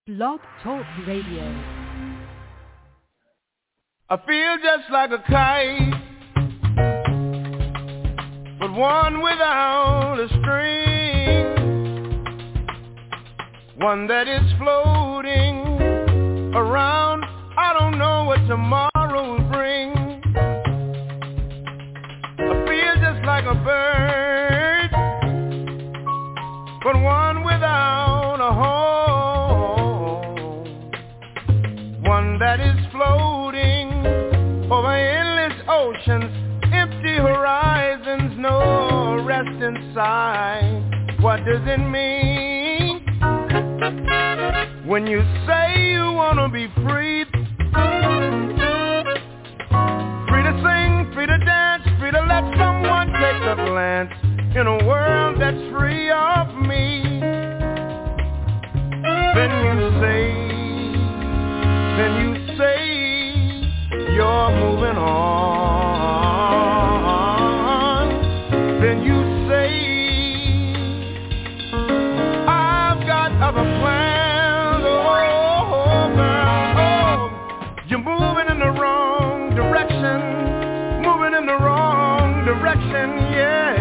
Blog Talk Radio. I feel just like a kite, but one without a string, one that is floating around. I don't know what tomorrow will bring. I feel just like a bird, but one without a home, one that is floating over endless oceans, empty horizons, no rest inside. What does it mean when you say you wanna be free? Free to sing, free to dance, free to let someone take a glance in a world that's free of me. Then you say you're moving on. Then you say I've got other plans. Oh, girl, oh, you're moving in the wrong direction. Moving in the wrong direction, yeah.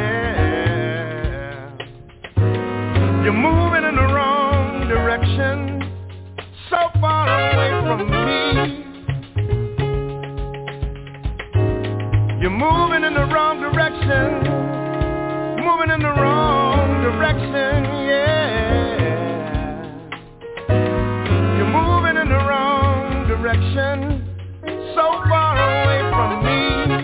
You're moving in the wrong direction, so far away from me. You're moving in the wrong direction, moving in the wrong direction, yeah. You're moving in the wrong direction, so far away from me.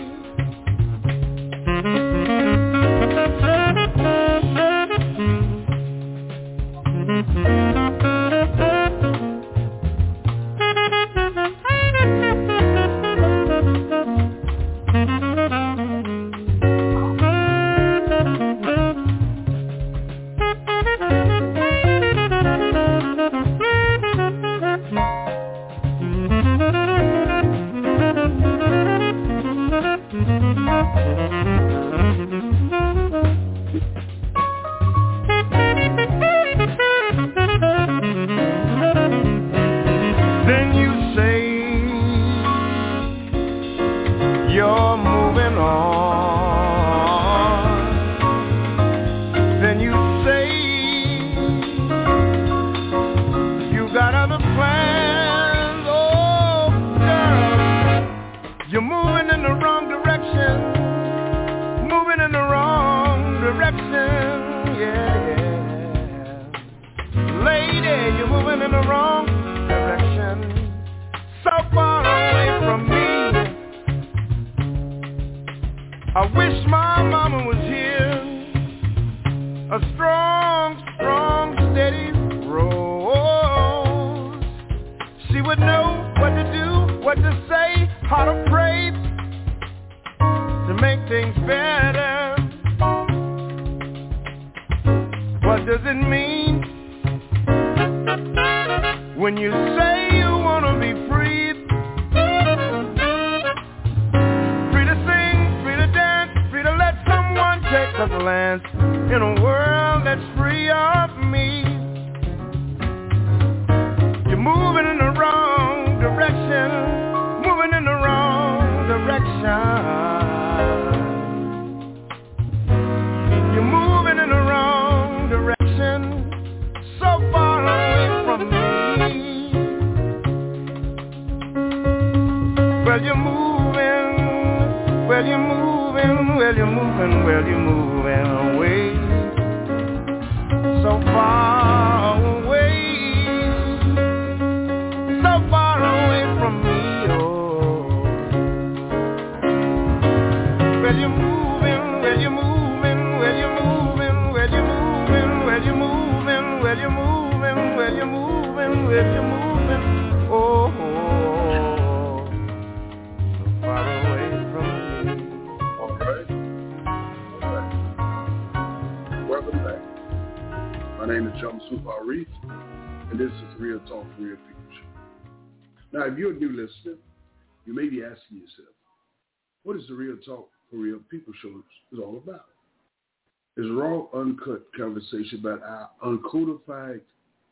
Now, if you're a new listener, you may be asking yourself, what is the Real Talk for Real People show is all about? It's a raw, uncut conversation about our uncodified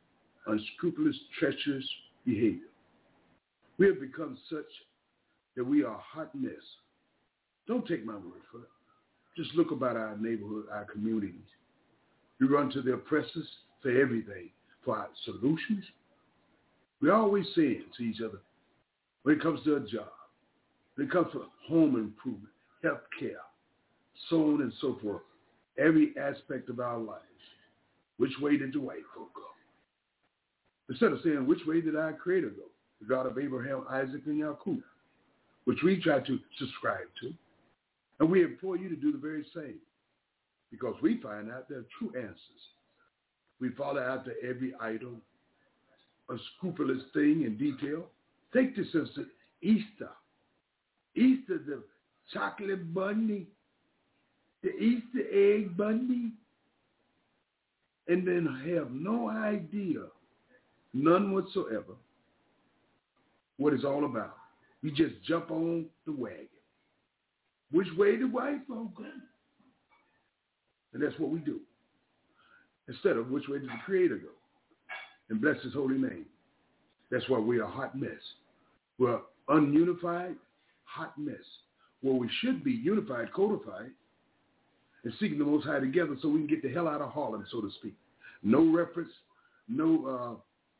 unscrupulous, treacherous behavior. We have become such that we are a hot mess. Don't take my word for it. Just look about our neighborhood, our communities. We run to the oppressors for everything, for our solutions. We're always saying to each other, when it comes to a job, when it comes to home improvement, health care, so on and so forth, every aspect of our lives, which way did the white folk go? Instead of saying, which way did our Creator go? The God of Abraham, Isaac, and Jacob, which we try to subscribe to. And we implore you to do the very same, because we find out there are true answers. We follow after every idol, unscrupulous thing in detail. Take this instance, Easter. Easter, the chocolate bunny, the Easter egg bunny, and then have no idea, none whatsoever, what it's all about. We just jump on the wagon. Which way the white folk go? And that's what we do. Instead of which way did the Creator go? And bless his holy name. That's why we're a hot mess. We're ununified, hot mess. Well, we should be unified, codified, and seeking the Most High together so we can get the hell out of Harlem, so to speak. No reference, no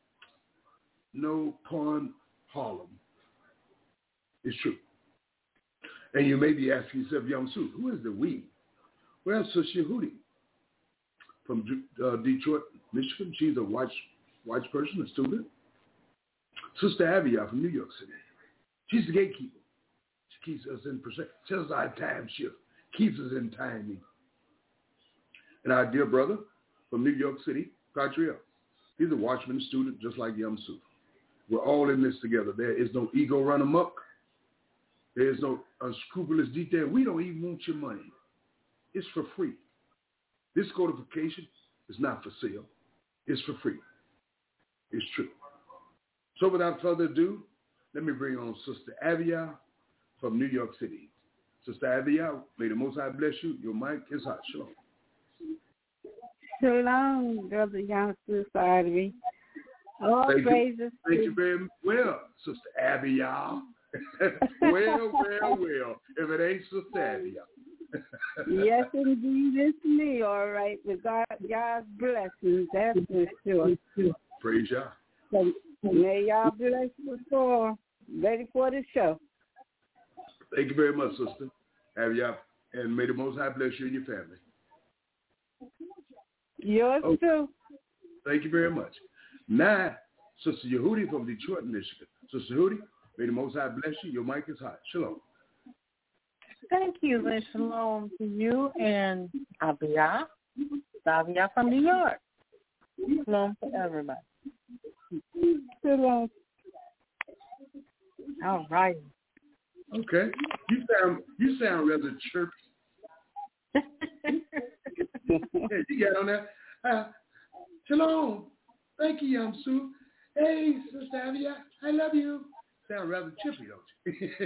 pun Harlem. It's true. And you may be asking yourself, Yamsu, who is the we? Well, Sister Yehudi from Detroit, Michigan. She's a watch person, a student. Sister Avia from New York City. She's the gatekeeper. She keeps us in percent. Tells our time shift. Keeps us in timing. And our dear brother from New York City, Catriel. He's a watchman student just like Yamsu. We're all in this together. There is no ego run amok. There is no unscrupulous detail. We don't even want your money. It's for free. This codification is not for sale. It's for free. It's true. So without further ado, let me bring on Sister Avia from New York City. Sister Avia, may the Most High bless you. Your mic is hot. Shalom. Shalom, Brother Yamsu Sadri. All praises. Thank you very much. Well, Sister Avia. well. If it ain't Sister Avia. Yes, indeed, it's me, all right. With God's blessings, that's for sure. Praise Yah. So, may y'all bless us all. Ready for the show. Thank you very much, Sister Avia. And may the Most High bless you and your family. Yours too. Thank you very much. Now, Sister Yehudi from Detroit, Michigan. Sister Yehudi, may the Most High bless you. Your mic is hot. Shalom. Thank you, and shalom to you and Avia from New York. Shalom to everybody. Shalom. All right. Okay. You sound rather chirpy. Yeah, you got on that. Shalom. Thank you, Yamsu. Hey, Sister Avia, I love you. Sound rather chippy, don't you?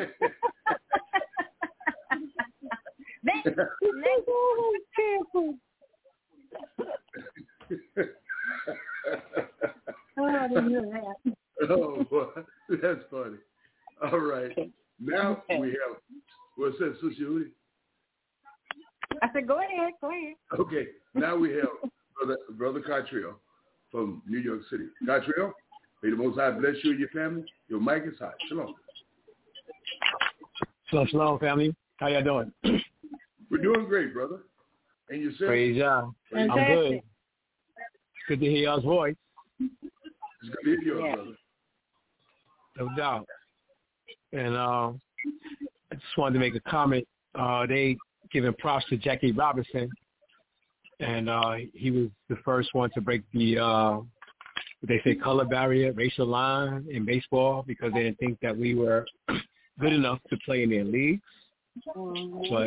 Oh, boy. That's funny. All right. Now we have, what's that, Sister Yehudi? I said, go ahead. Okay. Now we have Brother Catriel from New York City. Catriel, may the Most High bless you and your family. Your mic is hot. Shalom. Shalom, family. How y'all doing? We're doing great, brother. And yourself? Praise Yah. I'm good. It's good to hear y'all's voice. It's good to hear yours, brother. No doubt. And I just wanted to make a comment. They giving props to Jackie Robinson, and he was the first one to break the, what they say, color barrier, racial line in baseball, because they didn't think that we were good enough to play in their leagues. But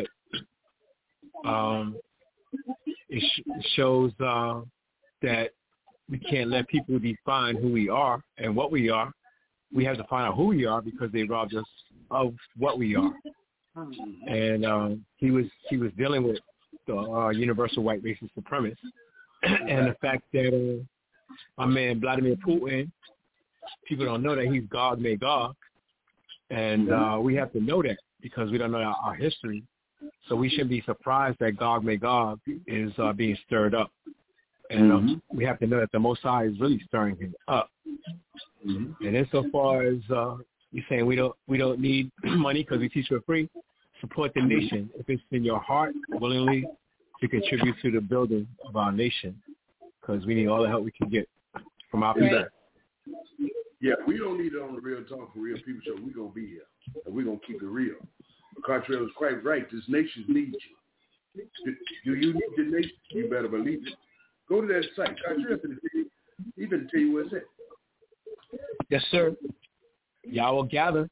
it shows that we can't let people define who we are and what we are. We have to find out who we are because they robbed us of what we are. And he was dealing with the universal white racist supremacist, and the fact that my man Vladimir Putin. People don't know that he's Gog Magog, and we have to know that because we don't know our history. So we shouldn't be surprised that Gog Magog is being stirred up, and we have to know that the Most High is really stirring him up. And insofar as you're saying we don't need money because we teach for free, support the nation if it's in your heart willingly to contribute to the building of our nation, because we need all the help we can get from our people. Yeah, we don't need it on the Real Talk for Real People show. We're going to be here, and we're going to keep it real. Cartrell is quite right. This nation needs you. Do you need the nation? You better believe it. Go to that site. Cartrell, he better tell you where it's at. Yes, sir. YahwehGather.us.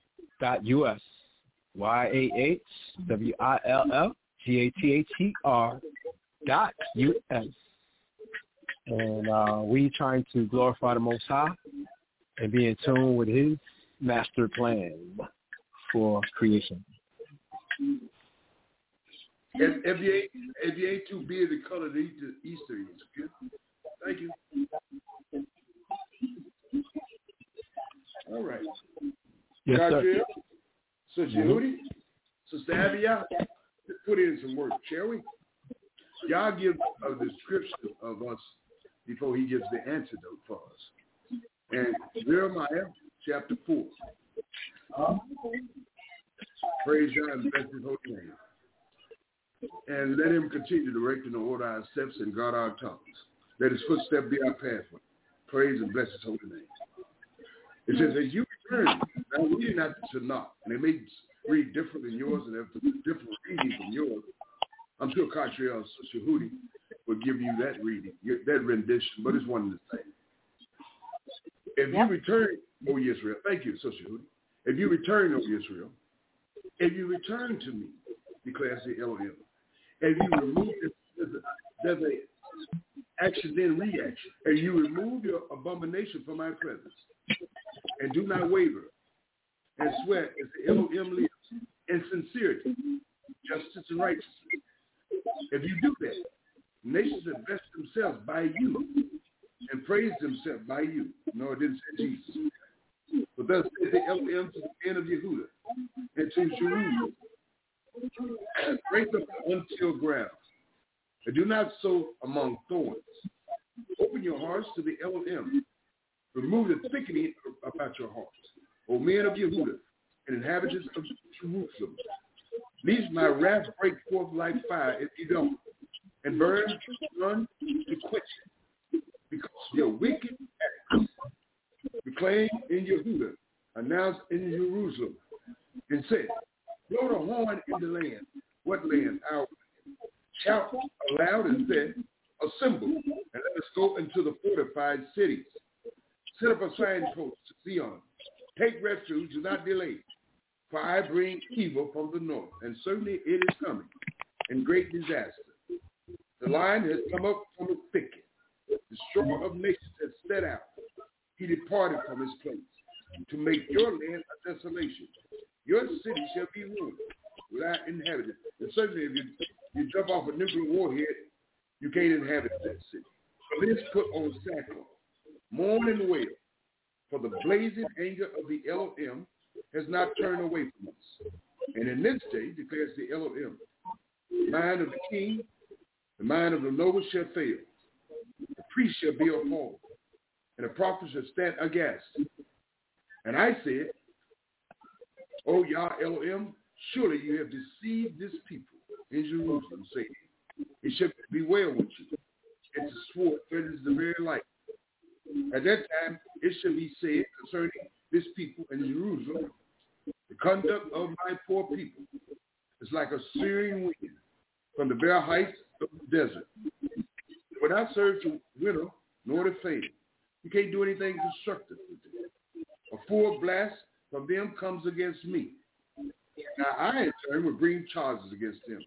YahwehWillGather.us. And we trying to glorify the Most High and be in tune with his master plan for creation. If you ain't too busy to color the Easter eggs, okay? Thank you. All right. Yes, sir. Sister Yehudi, Sister Abiyah, let's put in some work, shall we? Y'all give a description of us before he gives the antidote for us. And Jeremiah chapter 4. Praise God and bless his holy name. And let him continue to direct and order our steps and guard our tongues. Let his footstep be our pathway. Praise and bless his holy name. It says, as you return, now we did not to knock, and they may read different than yours and have different reading from yours. I'm sure Cartrell Shahudi will give you that reading, that rendition, but it's one and the same. If you return, O Israel, thank you, Sister Shahudi. If you return, O Israel, if you return to me, declares the Elohim, if you remove there's a action then reaction, and you remove your abomination from my presence, and do not waver, and swear as the Elohim lives, in sincerity, justice, and righteousness. If you do that, nations have blessed themselves by you and praised themselves by you. No, it didn't say Jesus. But thus says the Elohim to the men of Yehuda and to Jerusalem. Break up the untilled ground, and do not sow among thorns. Open your hearts to the Elohim. Remove the thickening about your hearts, O men of Yehuda and inhabitants of Jerusalem. Lest my wrath break forth like fire if you don't, and burn none to quench it, because your wicked acts proclaim in Yehuda, announced in Jerusalem, and said, blow the horn in the land. What land? Our land. Shout aloud and said, assemble, and let us go into the fortified cities. Set up a signpost to Zion. Take refuge, do not delay. For I bring evil from the north, and certainly it is coming, and great disaster. The lion has come up from the thicket. The destroyer of nations has set out. He departed from his place to make your land a desolation. Your city shall be ruined without inhabitants. And certainly if you jump off a nuclear warhead, you can't inhabit that city. So let's put on sackcloth. Mourn and wail, for the blazing anger of the Elohim has not turned away from us. And in this day, declares the Elohim, the mind of the king, the mind of the noble shall fail. The priest shall be appalled, and the prophet shall stand aghast. And I said, O Yah Elohim, surely you have deceived this people in Jerusalem, saying, it shall be well with you. And the sword threatens the very life. At that time, it shall be said concerning this people in Jerusalem, the conduct of my poor people is like a searing wind from the bare heights of the desert. It will not serve to winter nor to fade. You can't do anything constructive with it. A full blast from them comes against me. Now I, in turn, will bring charges against them.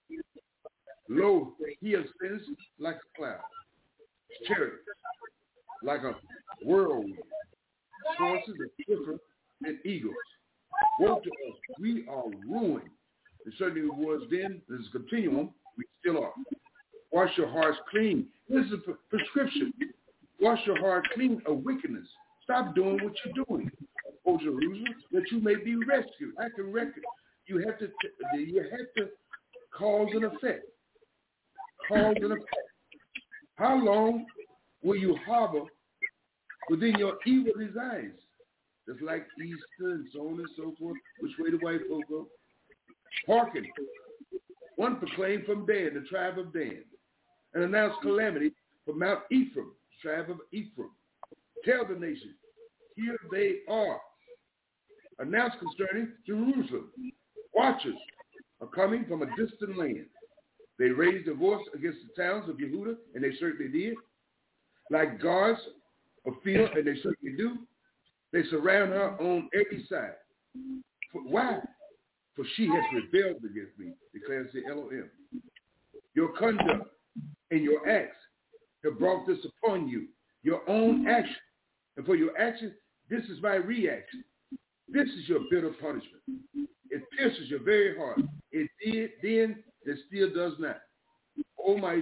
Lo, he ascends like a cloud. His chariot like a whirlwind. Horses are swifter than eagles. Woe to us, we are ruined. And certainly it was then, this is a continuum, we still are. Wash your hearts clean. This is a prescription Wash your heart clean of wickedness. Stop doing what you're doing, O Jerusalem, that you may be rescued. I can reckon. You have to cause and effect. Cause and effect. How long will you harbor within your evil designs? Just like Easter and so on and so forth, which way the white folk go. Hearken. One proclaimed from Dan, the tribe of Dan, and announced calamity from Mount Ephraim, the tribe of Ephraim. Tell the nation, here they are. Announce concerning Jerusalem. Watchers are coming from a distant land. They raised their voice against the towns of Yehuda, and they certainly did. Like guards of field, and they certainly do. They surround her on every side. Why? For she has rebelled against me, declares the Elohim. Your conduct and your acts have brought this upon you, your own action. And for your action, this is my reaction. This is your bitter punishment. It pierces your very heart. It did then, it still does not. Oh, my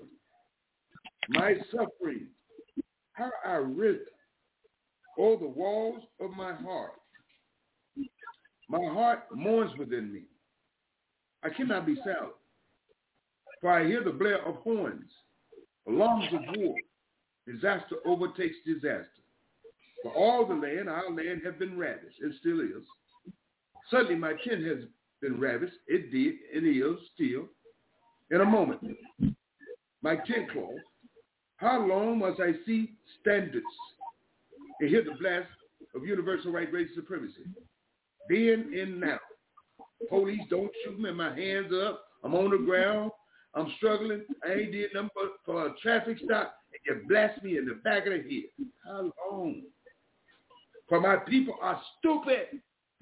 suffering, how I ripped all the walls of my heart. My heart mourns within me. I cannot be silent, for I hear the blare of horns, alarms of war. Disaster overtakes disaster. For all the land, our land have been ravished, and still is. Suddenly my tent has been ravished. It did, and is still. In a moment, my tent cloth. How long must I see standards and hear the blast of universal right, race, supremacy? Then and now. Police, don't shoot me. My hands up. I'm on the ground. I'm struggling. I ain't did nothing but for a traffic stop, and you blast me in the back of the head. How long? For my people are stupid.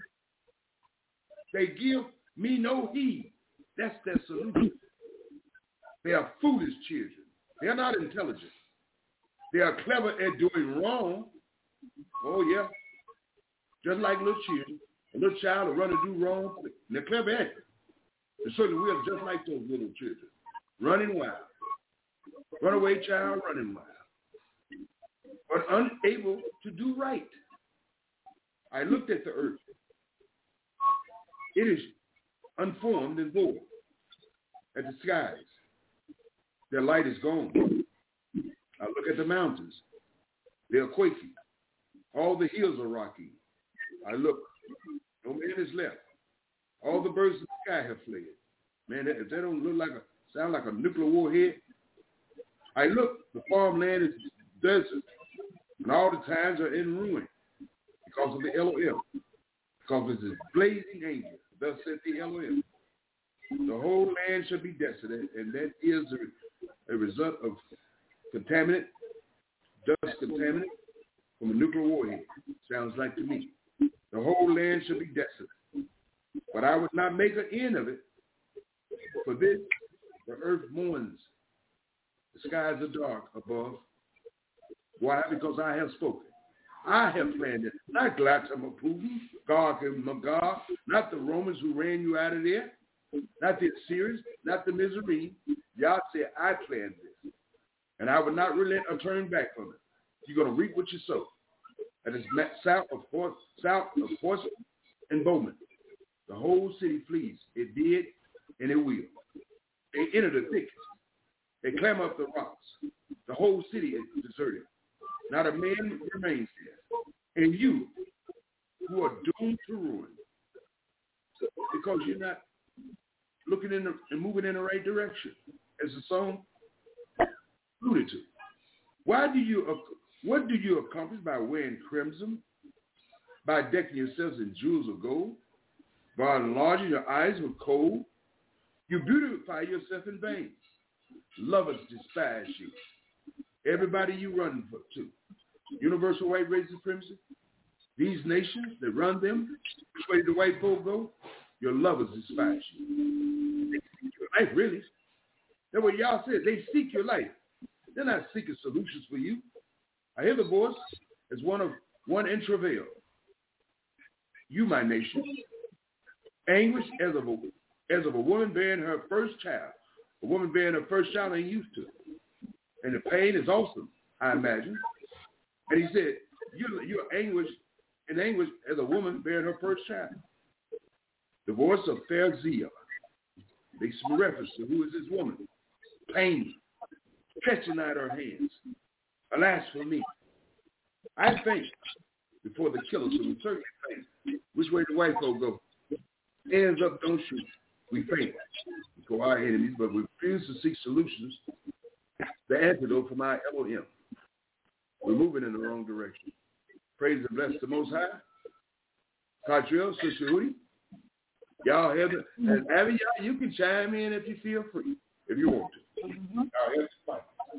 They give me no heed. That's their solution. They are foolish children. They are not intelligent. They are clever at doing wrong. Oh, yeah. Just like little children. A little child will run and do wrong. And they're clever at it. And certainly we are just like those little children. Running wild. Runaway child running wild. But unable to do right. I looked at the earth. It is unformed and void. At the skies. Their light is gone. I look at the mountains. They are quaking. All the hills are rocking. I look. No man is left. All the birds in the sky have fled. Man, if they don't sound like a nuclear warhead. I look. The farmland is desert. And all the towns are in ruin. Because of the Elohim. Because of this blazing anger. Thus said the Elohim. The whole land shall be desolate, and that is a result of contaminant, dust contaminant from a nuclear warhead. Sounds like to me. The whole land shall be desolate. But I would not make an end of it. For this, the earth mourns. The skies are dark above. Why? Because I have spoken. I have planned it. Not Vladimir Putin, Gog and Magog, not the Romans who ran you out of there, not the Assyrians, not the Mizraim. Y'all said, I planned this. And I would not relent or turn back from it. You're going to reap what you sow. And it's south of Horse and Bowman. The whole city flees. It did, and it will. They enter the thickets. They clamber up the rocks. The whole city is deserted. Not a man remains there. And you, who are doomed to ruin, because you're not looking in and moving in the right direction, as the song alluded to. What do you accomplish by wearing crimson, by decking yourselves in jewels of gold, by enlarging your eyes with coal? You beautify yourself in vain. Lovers despise you. Everybody you run to. Universal white race supremacy. These nations that run them, which way the white folk go, your lovers despise you. They seek your life, really. That's what y'all said. They seek your life. They're not seeking solutions for you. I hear the voice as one in travail. You, my nation, anguish as of a woman bearing her first child. A woman bearing her first child ain't used to it. And the pain is awesome, I imagine. And he said, you're in anguish as a woman bearing her first child. The voice of fair Zion makes some reference to who is this woman. Pain, stretching out her hands. Alas for me. I think before the killers, so we certainly think which way the white folk go. Hands up, don't shoot. We faint before our enemies, but we refuse to seek solutions. The antidote from our Elohim. We're moving in the wrong direction. Praise and bless the Most High. Cartrell, Sister Hootie. Y'all have it. And Abby, y'all, you can chime in if you feel free, if you want to. Y'all have to fight.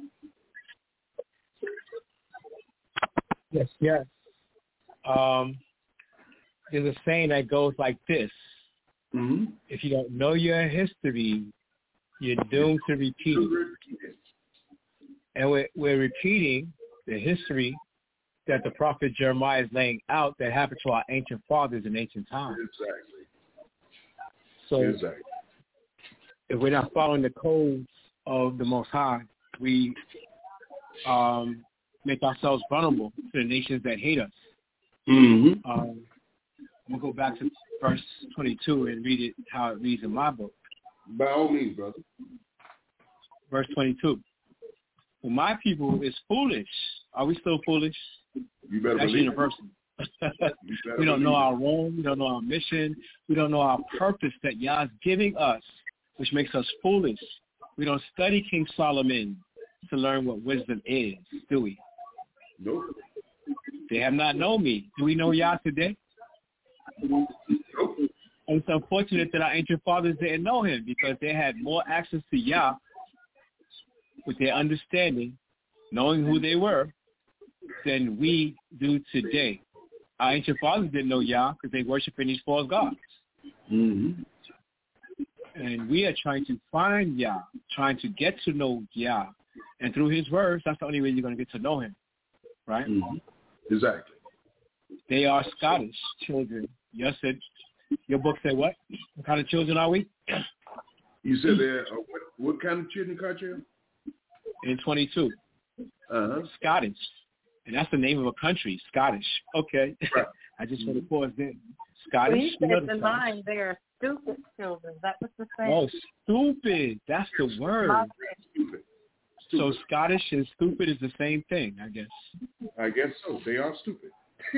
Yes. There's a saying that goes like this. Mm-hmm. If you don't know your history, you're doomed to repeat it. And we're repeating the history that the prophet Jeremiah is laying out that happened to our ancient fathers in ancient times. Exactly. So if we're not following the codes of the Most High, we make ourselves vulnerable to the nations that hate us. Mm-hmm. I'm going to go back to verse 22 and read it how it reads in my book. By all means, brother. Verse 22. Well, my people is foolish. Are we still foolish? You better That's believe universal. We don't know our role. We don't know our mission. We don't know our purpose that Yah's giving us, which makes us foolish. We don't study King Solomon to learn what wisdom is, do we? Nope. They have not known me. Do we know Yah today? Nope. And it's unfortunate that our ancient fathers didn't know him because they had more access to Yah with their understanding, knowing who they were, than we do today. Our ancient fathers didn't know Yah because they worship in these false gods. Mm-hmm. And we are trying to find Yah, trying to get to know Yah. And through his words, that's the only way you're going to get to know him, right? Mm-hmm. Exactly. They are Scottish children. Your book said what? What kind of children are we? You said they're what kind of children, Cartrell? In 22. Uh-huh. Scottish. And that's the name of a country, Scottish. Okay. Right. I just want to pause there. Scottish. Well, you said the line, they are stupid children. That was the same. Oh, stupid. That's the word. Stupid. So Scottish and stupid is the same thing, I guess. I guess so. They are stupid.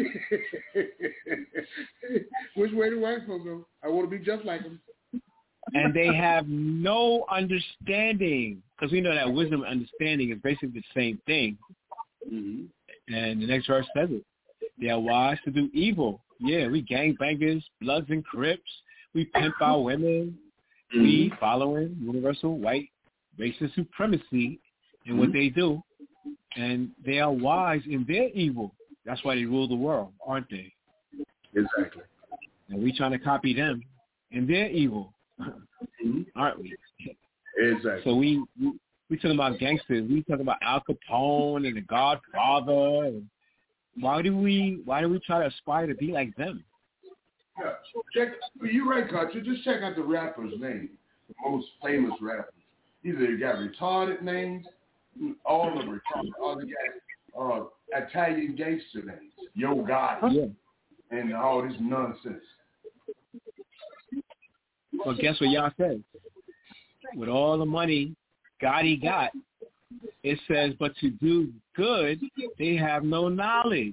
Which way do white folks go? I want to be just like them. And they have no understanding, because we know that wisdom and understanding is basically the same thing. Mm-hmm. And the next verse says it. They are wise to do evil. Yeah, we gangbangers, Bloods and Crips. We pimp our women. Mm-hmm. We following universal white racist supremacy in what they do. And they are wise in their evil. That's why they rule the world, aren't they? Exactly. And we trying to copy them in their evil, aren't we? Exactly. So we talking about gangsters. We talking about Al Capone and the Godfather. And why do we try to aspire to be like them? Yeah. You're right, Carter. Just check out the rappers' names, the most famous rappers. Either they got retarded names, all of them retarded. All they got Italian gangster names, Yo Gotti, and all this nonsense. Well, guess what y'all said? With all the money Gotti got, it says, but to do good, they have no knowledge.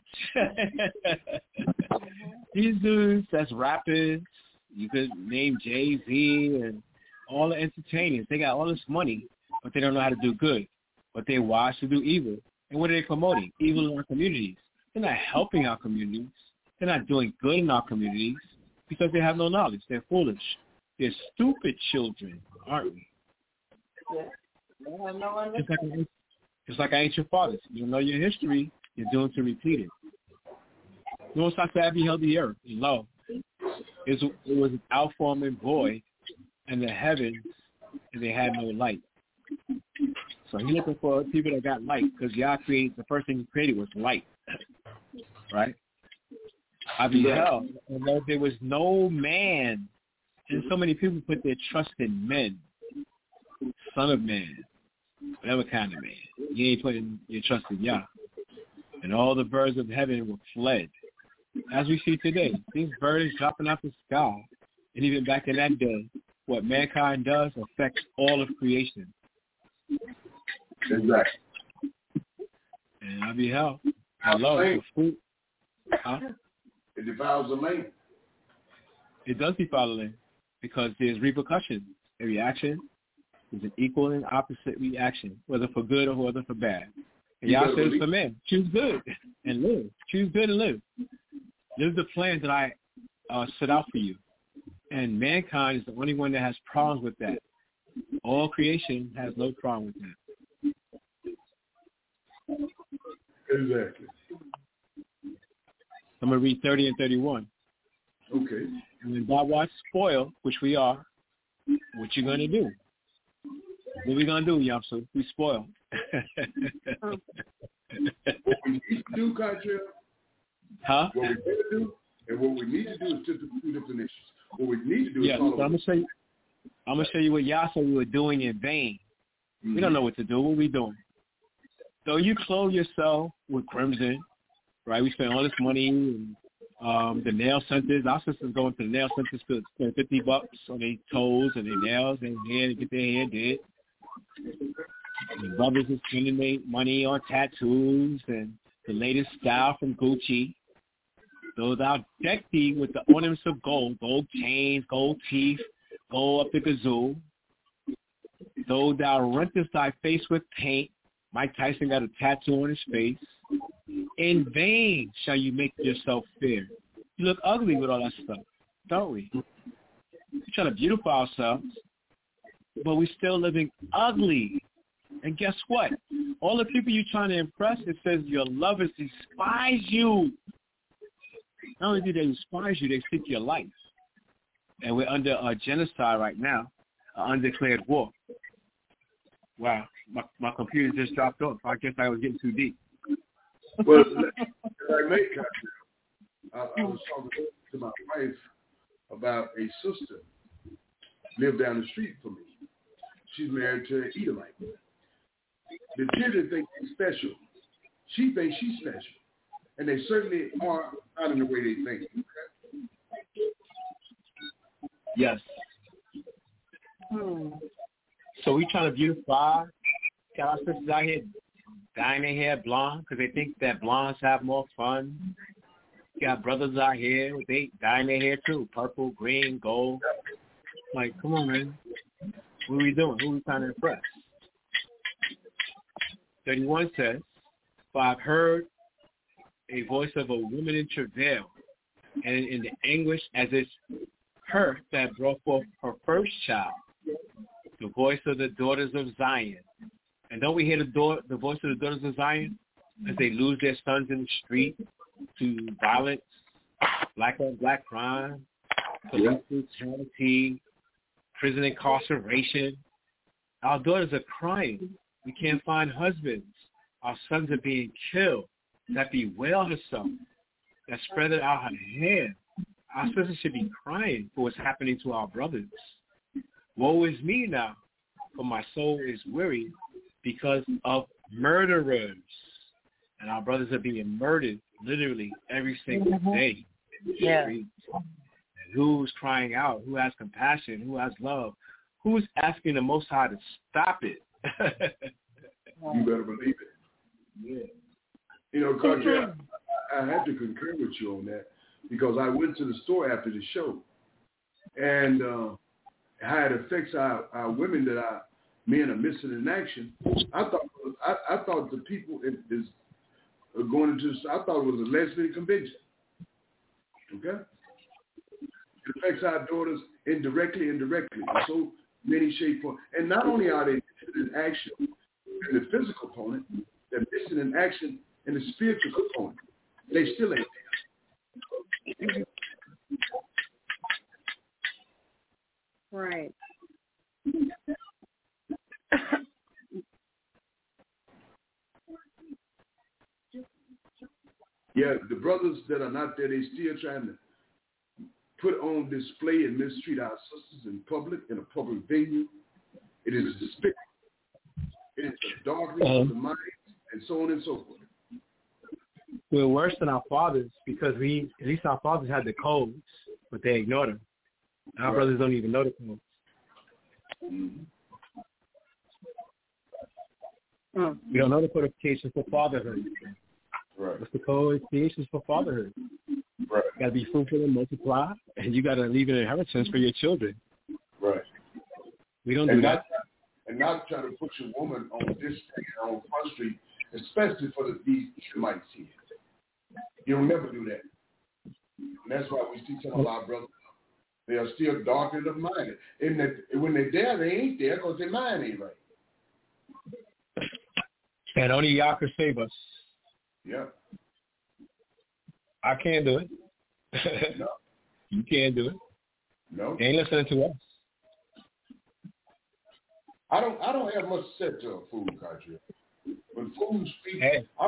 These dudes, that's rappers. You could name Jay-Z and all the entertainers. They got all this money, but they don't know how to do good. But they're wise to do evil. And what are they promoting? Evil in our communities. They're not helping our communities. They're not doing good in our communities because they have no knowledge. They're foolish. They're stupid children, aren't we? Yeah. Just like our ancient fathers. You don't know your history, you're doomed to repeat it. Most High said he held the earth in love. It was without form and void, and the heavens, and they had no light. So he's looking for people that got light, because Yah created, the first thing he created was light. Right? I beheld, and there was no man, and so many people put their trust in men, son of man, whatever kind of man. You ain't putting your trust in Yah. and all the birds of heaven were fled. As we see today, these birds dropping out the sky, and even back in that day, what mankind does affects all of creation. Exactly. And I beheld, hello, the fruit. Huh? It defiles the land. It does defile the land because there's repercussions. Every action is an equal and opposite reaction, whether for good or whether for bad. And Yah says for man, choose good and live. Choose good and live. Live the plan that I set out for you. And mankind is the only one that has problems with that. All creation has no problem with that. Exactly. I'm going to read 30 and 31. Okay. And when thou art spoiled, which we are, what you going to do? What we going to do, Yamsu? We spoiled. What we need to do, Contrell, huh? what we need to do, and what we need to do is two different issues. What we need to do is follow. So I'm gonna show you what Yah said we were doing in vain. We don't know what to do. What are we doing? So you clothe yourself with crimson, right? We spend all this money and the nail centers. Our sisters going to the nail centers to spend $50 on their toes and their nails and hair to get their hair did. The brothers are spending their money on tattoos and the latest style from Gucci. Though thou deck thee with the ornaments of gold chains, gold teeth, gold up the gazoo. Though thou rentest thy face with paint, Mike Tyson got a tattoo on his face. In vain shall you make yourself fair. You look ugly with all that stuff, don't we? We're trying to beautify ourselves, but we're still living ugly. And guess what? All the people you're trying to impress, it says your lovers despise you. Not only do they despise you, they seek your life. And we're under a genocide right now, an undeclared war. Wow, my computer just dropped off. I guess I was getting too deep. Well, I was talking to my wife about a sister lived down the street from me. She's married to an Edomite. The children think she's special. She thinks she's special. And they certainly are not in the way they think. Okay? Yes. So we trying to beautify. Got our sisters out here dyeing their hair blonde because they think that blondes have more fun. Got brothers out here with they dyeing their hair too, purple, green, gold. Like, come on, man. What are we doing? Who are we trying to impress? 31 says, for I've heard a voice of a woman in travail, and in the anguish as it's her that brought forth her first child, the voice of the daughters of Zion. And don't we hear the voice of the daughters of Zion as they lose their sons in the street to violence, black on black crime, police brutality, prison incarceration? Our daughters are crying. We can't find husbands. Our sons are being killed. That bewail herself. That spreadeth out her hair. Our sisters should be crying for what's happening to our brothers. Woe is me now, for my soul is weary because of murderers. And our brothers are being murdered literally every single day. Yeah. And who's crying out? Who has compassion? Who has love? Who's asking the Most High to stop it? You better believe it. Yeah. You know, Carter, I had to concur with you on that because I went to the store after the show, and how it affects our women that men are missing in action. I thought the people is going into. I thought it was a lesbian convention. Okay, it affects our daughters indirectly, in so many shapes, forms. And not only are they missing in action in the physical component, they're missing in action in the spiritual component. They still ain't there. Right. Yeah, the brothers that are not there, they still trying to put on display and mistreat our sisters in public, in a public venue. It is despicable. It is a darkness of the mind, and so on and so forth. we're worse than our fathers because at least our fathers had the codes, but they ignored them. Our brothers don't even know the codes. We don't know the codifications for fatherhood. Right. What's the codifications for fatherhood? Right. You got to be fruitful and multiply, and you got to leave an inheritance for your children. Right. We don't do that. And not trying to put your woman on this street, on Front Street, especially for these Edomites here. You'll never do that. And that's why we see some of our brothers, they are still darker than minded. And that when they're there, they ain't there because their mind ain't right. And only Yah can save us. Yeah. I can't do it. No. You can't do it. No. You ain't listening to us. I don't have much to say to a fool, Kadri. When fools speak, Hey. I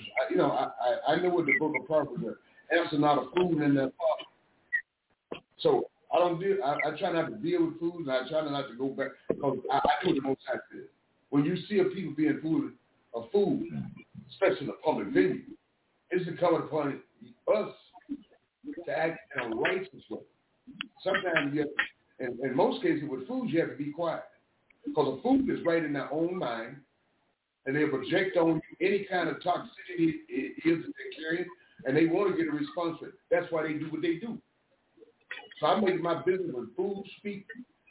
know what the book of Proverbs is. Answer not a fool in their father. So I try not to deal with fools, and I try not to go back because I do what the Most High says. When you see a people being a fool, especially in a public venue, it's incumbent upon us to act in a righteous way. Sometimes in most cases with fools, you have to be quiet. Because a fool is right in their own mind, and they project on you any kind of toxicity it is that they're carrying, and they want to get a response for it. That's why they do what they do. So I make my business when fools speak.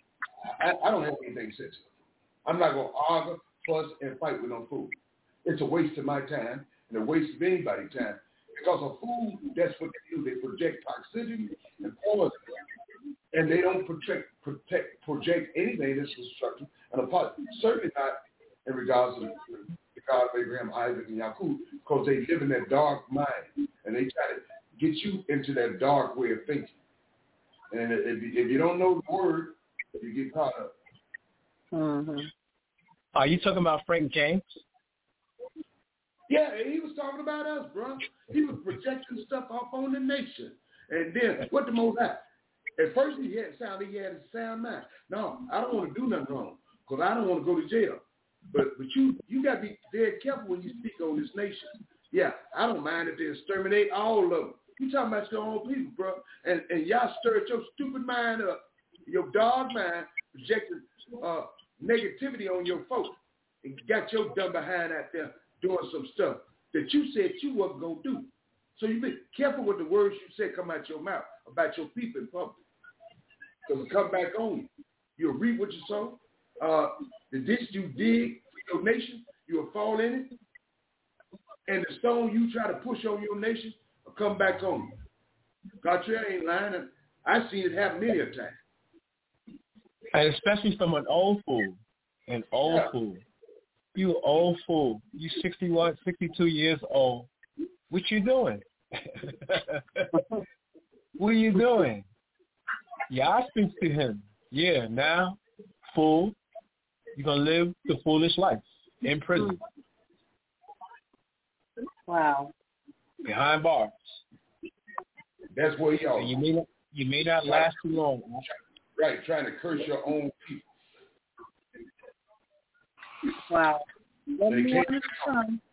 I don't have anything sensitive. I'm not going to argue, fuss, and fight with no fool. It's a waste of my time and a waste of anybody's time. Because a fool, that's what they do. They project toxicity and poison, and they don't project anything that's constructive and a positive. Certainly not in regards to the God of Abraham, Isaac, and Yaakov, because they live in that dark mind, and they try to get you into that dark way of thinking. And if you don't know the word, you get caught up. Mm-hmm. Are you talking about Frank James? Yeah, he was talking about us, bro. He was projecting stuff off on the nation. And then, what the Most High? At first, he had a sound mind. No, I don't want to do nothing wrong because I don't want to go to jail. But you got to be very careful when you speak on this nation. Yeah, I don't mind if they exterminate all of them. You talking about your own people, bro. And y'all stirred your stupid mind up, your dog mind, projecting negativity on your folks, and got your dumb behind out there doing some stuff that you said you wasn't going to do. So you be careful with the words you say come out your mouth about your people in public. Because it'll come back on you. You'll reap what you sow. The ditch you dig for your nation, you'll fall in it. And the stone you try to push on your nation will come back on you. Gartrell ain't lying. And I've seen it happen many a time. And especially from an old fool. An old fool. You old fool. You 61, 62 years old. What you doing? What are you doing? Yeah, I speak to him. Yeah, now, fool, you're going to live the foolish life in prison. Wow. Behind bars. That's where he are. You may not last too long. Right, trying to curse your own people. Wow. One more time.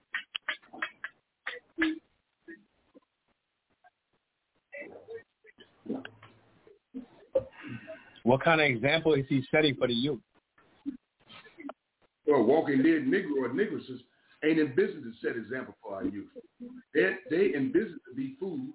What kind of example is he setting for the youth? Well, walking dead Negro or Negresses ain't in business to set example for our youth. They in business to be food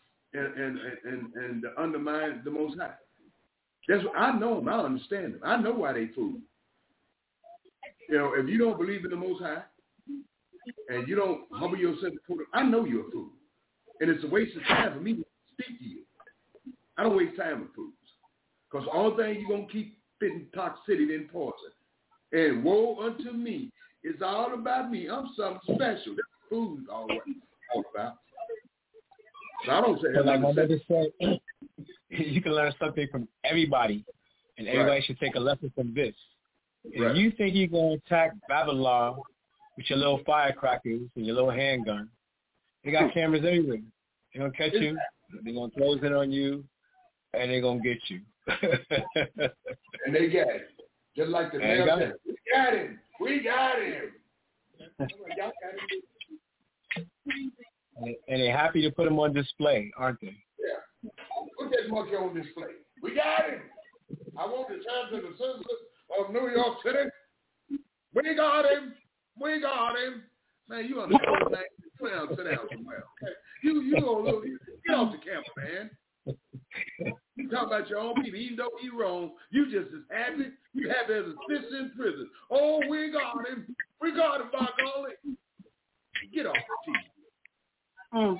and to undermine the Most High. That's what I know them. I understand them. I know why they food. You know, if you don't believe in the Most High and you don't humble yourself before them, I know you're a fool. And it's a waste of time for me to speak to you. I don't waste time with fools. Because the only thing you're going to keep fitting toxicity than poison. And woe unto me. It's all about me. I'm something special. That's what food is all about. So I don't say so like my mother said, you can learn something from everybody, and everybody should take a lesson from this. If you think you're going to attack Babylon with your little firecrackers and your little handgun, they got cameras everywhere. They're going to catch you. They're going to close in on you, and they're going to get you. And they got it. Just like the mayor said, we got him. We got him. Y'all got him. And they're happy to put him on display, aren't they? Yeah. Put that monkey on display. We got him. I want to turn to the citizens of New York City. We got him. We got him. Man, you understand, man. Sit down somewhere. Okay? You go a little, get off the camera, man. You talk about your own people, even though he wrong, you just as happy. You happy as a sister in prison. Oh, we got him. We got him, by golly. Get off the TV.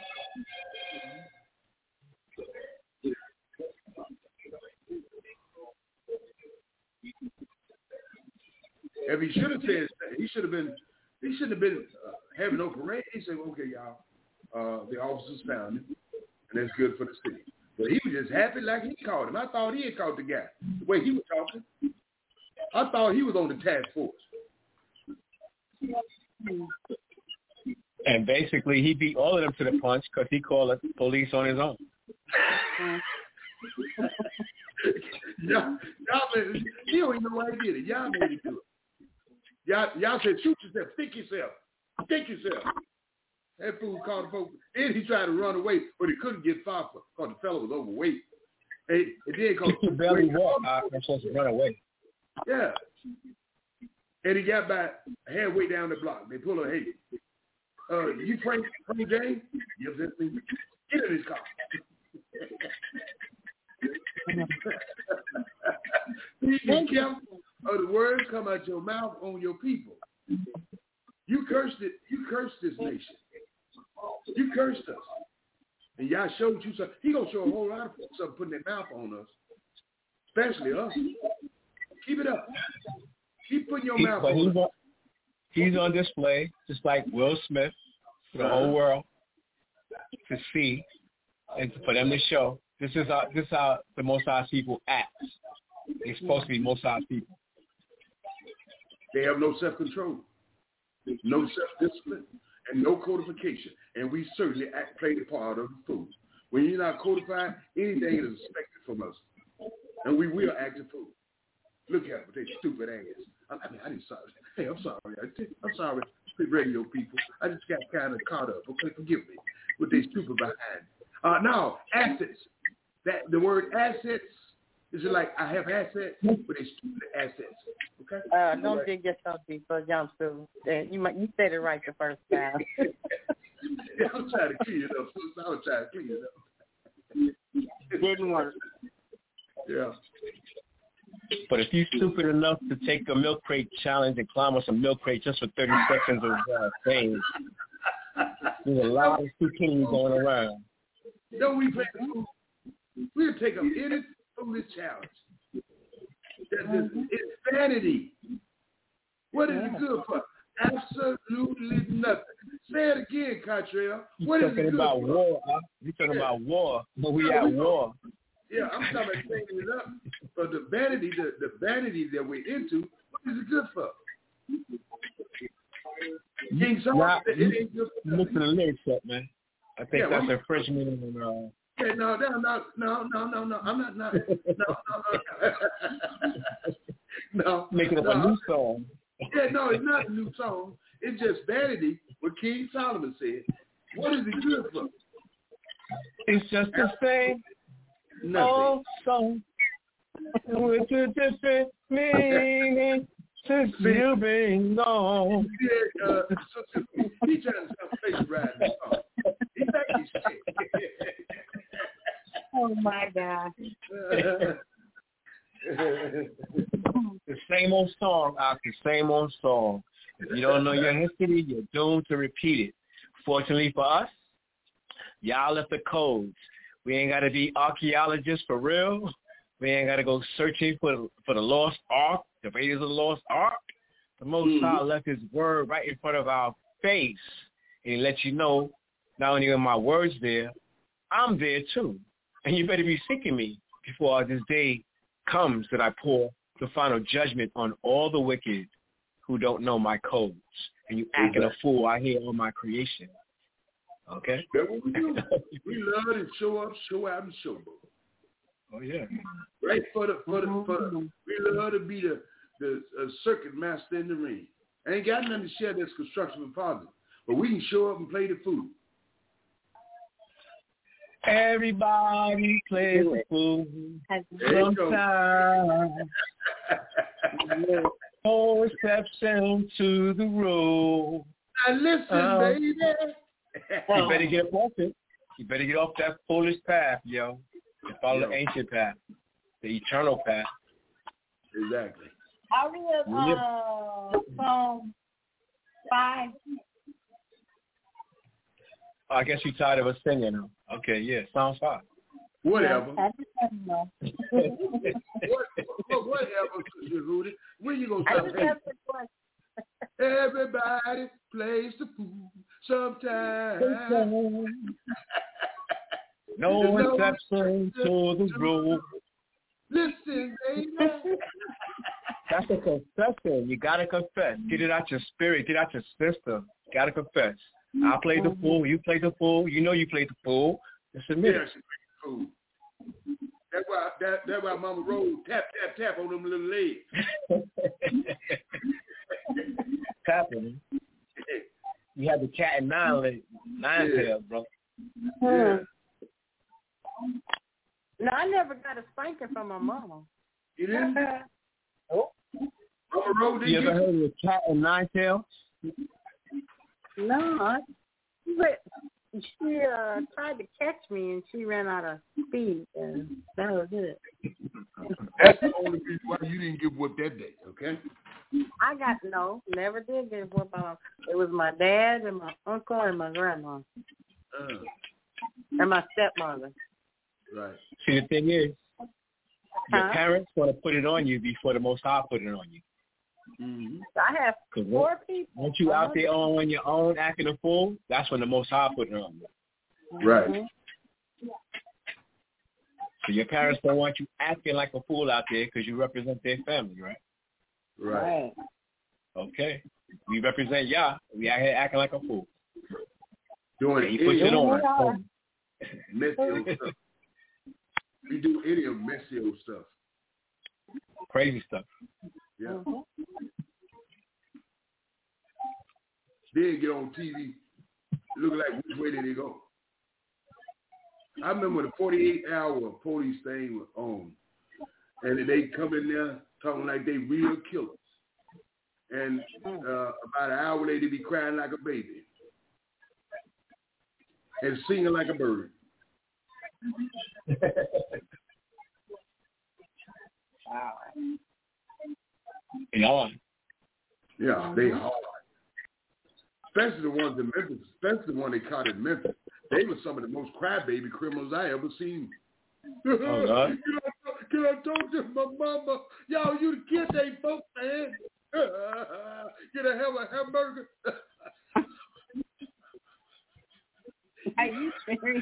If he should have said, he shouldn't have been having no parade. He said, okay, y'all, the officers found him, and that's good for the city. But he was just happy like he caught him. I thought he had caught the guy, the way he was talking. I thought he was on the task force. And basically, he beat all of them to the punch because he called the police on his own. Y'all, he don't even know why he did it. Y'all made him do it. Y'all said, shoot yourself, stick yourself. That fool called the folks. Then he tried to run away, but he couldn't get far because the fellow was overweight. He could barely walk. I'm supposed to run away. Yeah. And he got by halfway down the block. They pull her, hey, you Frank James? Yes, that's me. Get in his car. Be careful of the words come out your mouth on your people. You cursed it. You cursed this nation. You cursed us. And y'all showed you something. He gonna show a whole lot of folks up putting their mouth on us. Especially us. Keep it up. Keep putting your mouth on us. He's on display, just like Will Smith, for the whole world to see and for them to show. This is how the Most High people act. They're supposed to be Most High people. They have no self-control, no self-discipline, and no codification. And we certainly play the part of the fool. When you're not codified, anything is expected from us. And we will act a fool. Look at them with their stupid ass. I didn't sorry. Hey, I'm sorry. I'm sorry, radio people. I just got kind of caught up. Okay, forgive me. With their stupid behind. Now, assets. The word assets is like I have assets, but it's stupid assets. Okay. Don't dig yourself deep, jump through. You said it right the first time. Yeah, I'm trying to clean it up. I was trying to clean it up. Didn't work. Yeah. But if you're stupid enough to take a milk crate challenge and climb on some milk crate just for 30 seconds of fame, there's a lot of stupidity going around. Don't we play the fool? We'll take up any foolish challenge. It's vanity. What is it good for? Absolutely nothing. Say it again, Cottrell. What is it good about for? War? You're talking about war, but we at war. Yeah, I'm talking about cleaning it up. But the vanity that we're into, what is it good for? King Solomon said it ain't good for nothing. Listen to the lyrics up, man. I think that's a French meaning. Yeah, no. I'm not. No. Making up a new song. Yeah, no, it's not a new song. It's just vanity, what King Solomon said. What is it good for? It's just the same old song with a different meaning since you been gone. Yeah, he trying to sound face right now. He think he's shit. Oh my God. The same old song, the same old song. If you don't know your history, you're doomed to repeat it. Fortunately for us, y'all left the codes. We ain't got to be archaeologists for real. We ain't got to go searching for the lost ark, the Raiders of the lost ark. The Most High left his word right in front of our face. And he let you know, not only are my words there, I'm there too. And you better be seeking me before this day comes that I pour the final judgment on all the wicked who don't know my codes. And you acting a fool out here on my creation. Okay? That's what we do. We love to show up, show out, and showboat. Oh yeah. Right for the. We love to be the circuit master in the ring. I ain't got nothing to share that's constructive and positive, but we can show up and play the fool. Everybody plays the fool sometimes. No exception to the rule. Now listen, baby. You better get off it. You better get off that foolish path, yo. And follow the ancient path, the eternal path. Exactly. Are we at song 5? I guess you're tired of us singing. Okay, yeah, song 5. Whatever. No. Whatever, Rudy. When you gonna stop playing? Everybody plays the fool sometimes. No exception to the rule. Listen, baby. That's a confession. You gotta confess. Get it out your spirit. Get out your system. Gotta confess. I played the fool. You played the fool. You know you played the fool. Just admit it. Yeah, she played the fool. That's why Mama Rose tap on them little legs. Tapping. You had the cat and nine tails, bro. Yeah. No, I never got a spanking from my mama. You didn't? Oh. Mama Rose didn't You ever heard of the cat and nine tails? No, but she tried to catch me and she ran out of speed, and that was it. That's the only reason why you didn't get whooped that day, okay? I never did get whooped on. It was my dad and my uncle and my grandma and my stepmother. Right. See, the thing is, your parents want to put it on you before the Most High put it on you. Mm-hmm. I have 4 people. Once you out there on your own acting a fool, that's when the Most High put it on you. Right. Mm-hmm. So your parents don't want you acting like a fool out there because you represent their family, right? Right. Okay. We represent Yah. We out here acting like a fool. Doing he puts it on. Messy old stuff. We do any of messy old stuff. Crazy stuff. Yeah. Mm-hmm. Then get on TV, look like which way did they go? I remember the 48-hour police thing was on, and they come in there talking like they real killers. And about an hour later, they be crying like a baby and singing like a bird. Wow. And on. Yeah, they hard. Especially the ones in Memphis, especially the one they caught in Memphis. They were some of the most crybaby criminals I ever seen. Oh, God. Can I talk to my mama? Y'all, you the kids ain't folks, man. Can I have a hamburger? Are you serious?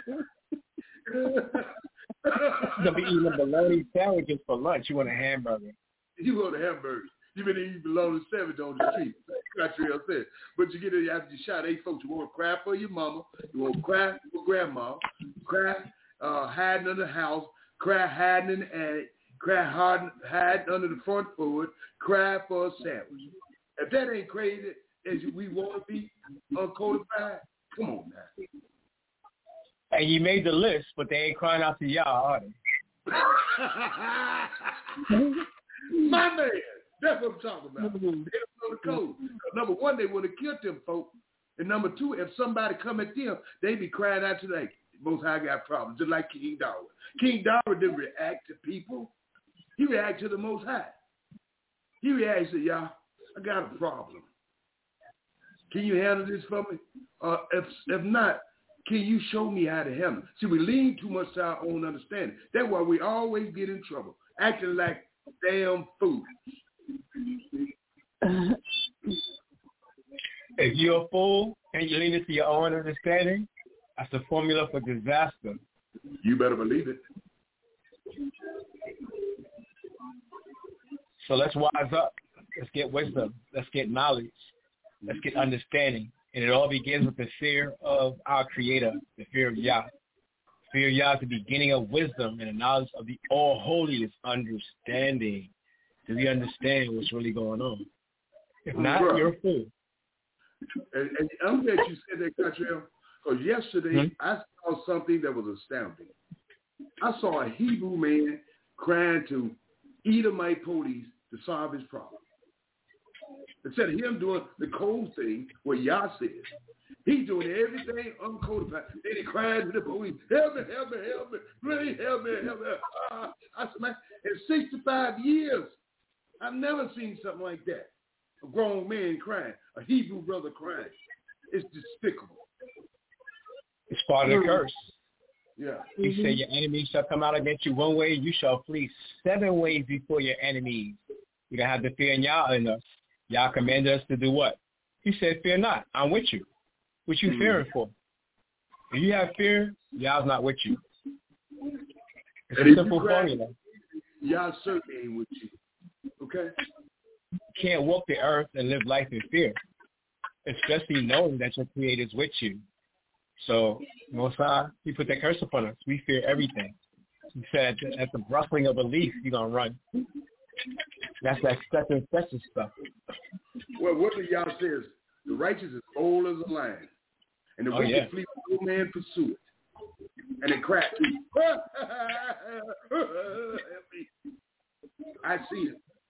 You'll be eating bologna sandwiches for lunch. You want a hamburger. You want a hamburger. You've been eating bologna sandwich on the street. Catriel said. But you get it after you shot 8 folks. You want to cry for your mama. You want to cry for grandma. Cry hiding under the house. Cry hiding in the attic. Cry hiding under the front foot. Cry for a sandwich. If that ain't crazy as we want to be uncodified, come on now. And you made the list, but they ain't crying out to y'all, are they? My man, that's what I'm talking about. They don't know the code. Number one, they would have killed them folks. And number two, if somebody come at them, they be crying out to like, Most High got problems, just like King David. King David didn't react to people. He reacted to the Most High. He reacted to y'all, I got a problem. Can you handle this for me? If not, can you show me how to handle it? See, we lean too much to our own understanding. That's why we always get in trouble, acting like damn fools. If you're a fool and you lean into your own understanding, that's the formula for disaster. You better believe it. So let's wise up. Let's get wisdom. Let's get knowledge. Let's get understanding. And it all begins with the fear of our Creator, the fear of Yah. Fear of Yah is the beginning of wisdom and the knowledge of the all-holy is understanding. Do we understand what's really going on? If not, you're a fool. And I'm glad you said that, Catriel, because yesterday I saw something that was astounding. I saw a Hebrew man crying to Edomite police to solve his problem. Instead of him doing the cold thing, what Yah says, he's doing everything uncodified. Then he cried to the police, help me, help me, help me, please help me, help me. I said, man, in 65 years, I've never seen something like that. A grown man crying, a Hebrew brother crying. It's despicable. It's part of the curse. Yeah. He said, your enemies shall come out against you one way, you shall flee 7 ways before your enemies. You don't have to fear Yah in us. Yah commanded us to do what? He said, fear not. I'm with you. What you fearing for? If you have fear, Yah's not with you. It's a simple formula. Yah certainly ain't with you. Okay? You can't walk the earth and live life in fear, especially knowing that your Creator is with you. So, Most High, He put that curse upon us. We fear everything. He said, at the rustling of a leaf, you're going to run. That's that second stuff. Well, what the Yah says, the righteous is old as a lion, and the wicked flee, no man pursue it. And it cracked. I seen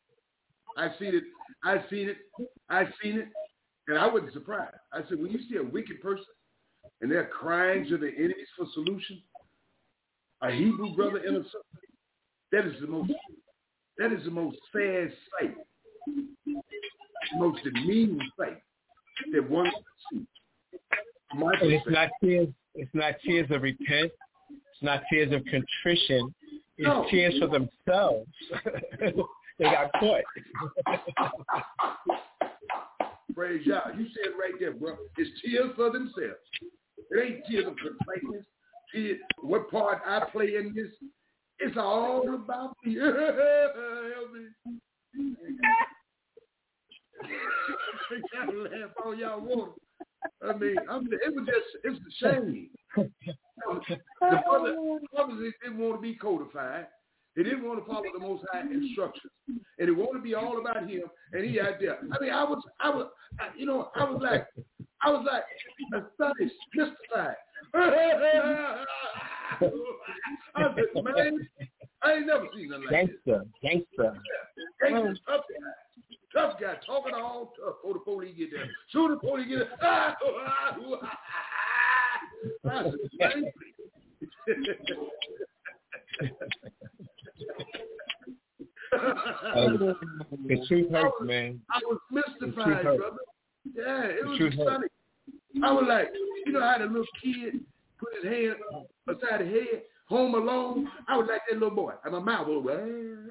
it, and I wasn't surprised. I said, when you see a wicked person and they're crying to their enemies for solution, a Hebrew brother in a sister, that is the most sad sight, the most demeaning sight that one can see. And it's not tears of repent. It's not tears of contrition. It's tears for themselves. They got caught. Praise Yah. You said it right there, bro. It's tears for themselves. It ain't tears of complaints. Tears, what part I play in this? It's all about me. Help me. I gotta laugh all y'all want. I mean, it's a shame. The brothers didn't want to be codified. They didn't want to follow the Most High instructions, and they wanted to be all about Him. And he out there. I mean, I was like astonished, mystified. I said, man, I ain't never seen nothing like this. Gangster, tough guy, talking all tough. Oh, the police get there. Soon the police get there. I said, man. The truth hurts, man. I was mystified, brother. Yeah, it was funny. I was like, you know how the little kid put his hand beside his head, home alone? I was like that little boy. And my mouth over.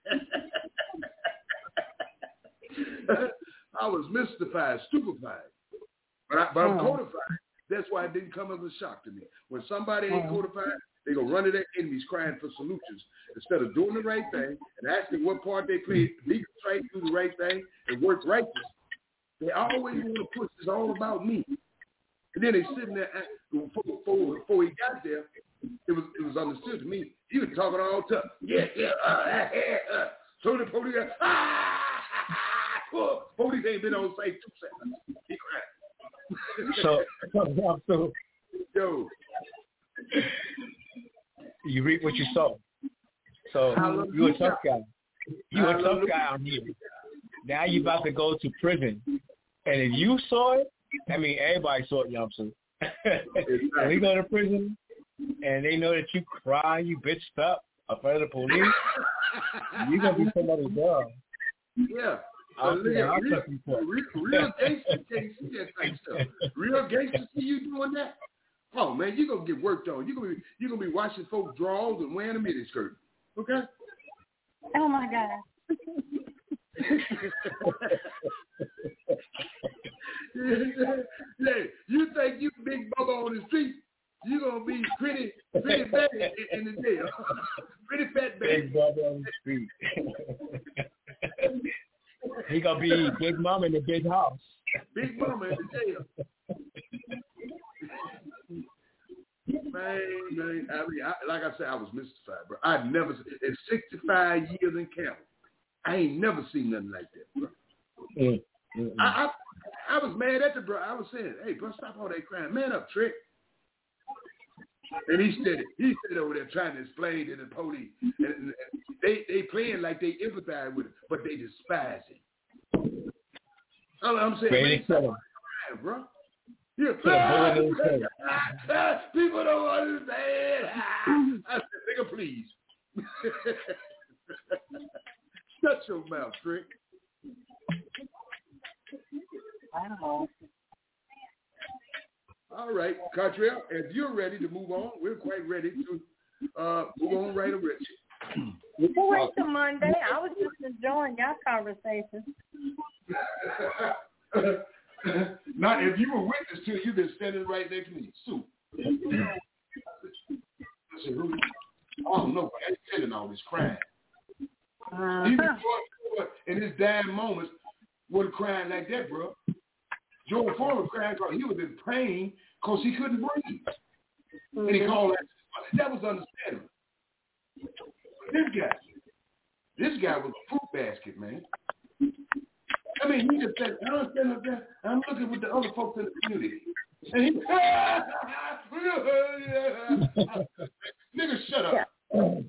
I was mystified, stupefied. But I'm codified. That's why it didn't come as a shock to me. When somebody ain't codified, they go run to their enemies crying for solutions instead of doing the right thing and asking what part they played, legal right, do the right thing, and work righteous. They always want to push it's all about me. And then they sitting there before he got there. It was understood to me. He was talking all tough. So the police, police ain't been on site 2 seconds. He cried. So Yo. You reap what you sow. So you a tough guy. You a tough guy out here. Now you about to go to prison. And if you saw it, I mean everybody saw it, Yamsu. When we go to prison and they know that you cry, you bitched up in front of the police, you're gonna be somebody's dog. Yeah. Real gangsters can't see that type stuff. Real gangsters see you doing that. Oh man, you're gonna get worked on. You're gonna be washing folks' drawers and wearing a mini skirt. Okay? Oh my God. Yeah, you think you big bubba on the street, you're gonna be pretty bad in the jail. Pretty fat baby. Big bubba on the street. He gonna be big mama in the big house. Big mama in the jail. Man, I mean, like I said, I was mystified, bro. I'd never, in 65 years in camp, I ain't never seen nothing like that, bro. Mm-hmm. I was mad at the bro. I was saying, hey, bro, stop all that crying. Man up, Trick. And he said over there trying to explain to the police. And they playing like they empathize with it, but they despise it. I'm saying, bro. Yeah. People don't understand. I said, nigga, please. Shut your mouth, Trick. Wow. All right, Cartrell, if you're ready to move on, we're quite ready to move on right away. You can wait till Monday. I was just enjoying your conversation. Not if you were witness to it, you've been standing right next to me. Sue. I said, who? I don't know, but I ain't feeling all this crying. Even George in his dying moments wasn't crying like that, bro. George Ford was crying because he was in pain because he couldn't breathe. Mm-hmm. And he called that was understandable. But this guy was a fruit basket, man. I mean, he just said, I don't stand up there. I'm looking with the other folks in the community. And he, nigga, shut up. Oh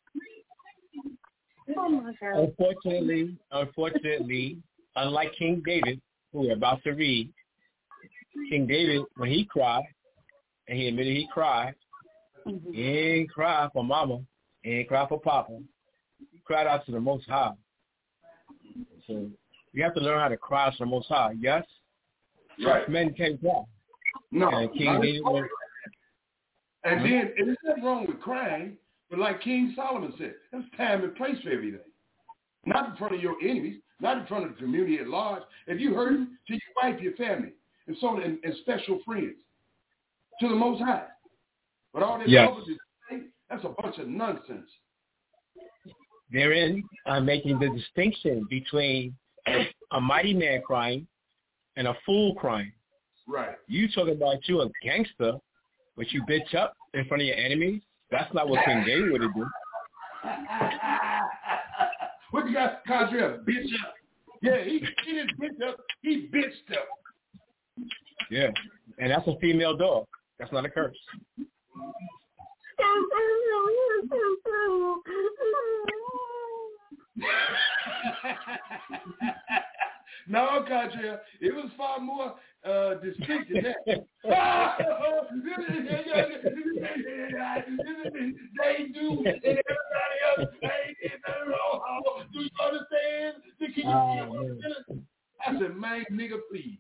my God. Unfortunately, unlike King David, who we're about to read, King David, when he cried, and he admitted he cried, he ain't cry for mama, he ain't cry for papa. He cried out to the Most High. So you have to learn how to cry to the Most High. Yes? Right. Men can't cry. No. And King David was, and then, and there's nothing wrong with crying, but like King Solomon said, there's time and place for everything. Not in front of your enemies, not in front of the community at large. If you hurt to your wife, your family, and so on, and special friends, to the Most High. But all that that's a bunch of nonsense. Therein, I'm making the distinction between a mighty man crying and a fool crying. Right. You talking about you a gangster, but you bitch up in front of your enemies? That's not what King David would have done. What you got, Cartrell? Bitch up. Yeah, he didn't bitch up. He bitched up. Yeah, and that's a female dog. That's not a curse. No, Cartrell, it was far more distinct than that. They do, and everybody else, they did nothing wrong. Do you understand? I said, man, nigga, please.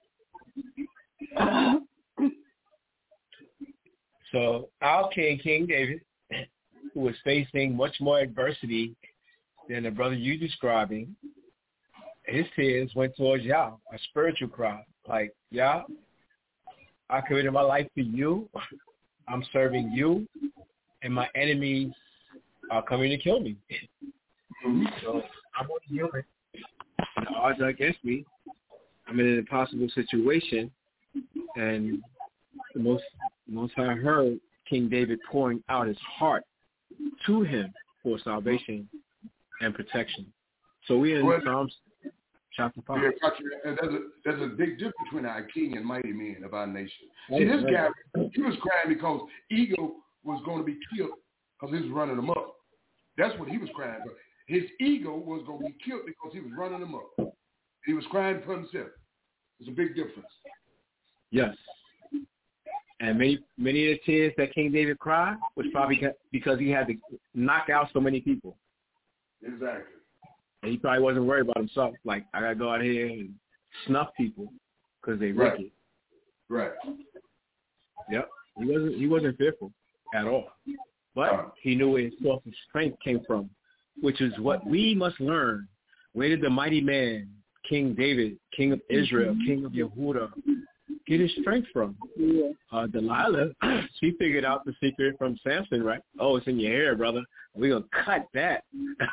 So our King David, who was facing much more adversity than the brother you describing, his tears went towards Yah, a spiritual cry. Like, Yah, I committed my life to you. I'm serving you, and my enemies are coming to kill me. So I'm on the human. The odds are against me. I'm in an impossible situation, and the most I heard King David pouring out his heart to him for salvation and protection. So we're in Psalms chapter 5. Yeah, and there's a big difference between our king and mighty men of our nation. See, this guy, he was crying because ego was going to be killed because he was running him up. That's what he was crying for. His ego was going to be killed because he was running him up. He was crying for himself. There's a big difference. Yes. And many of the tears that King David cried was probably because he had to knock out so many people. Exactly. And he probably wasn't worried about himself. Like, I got to go out here and snuff people because they wicked. Right. Yep. He wasn't fearful at all. But he knew where his source of strength came from, which is what we must learn. Where did the mighty man, King David, King of Israel, King of Yehuda, get his strength from? Delilah, she figured out the secret from Samson, right? Oh, it's in your hair, brother. We're going to cut that.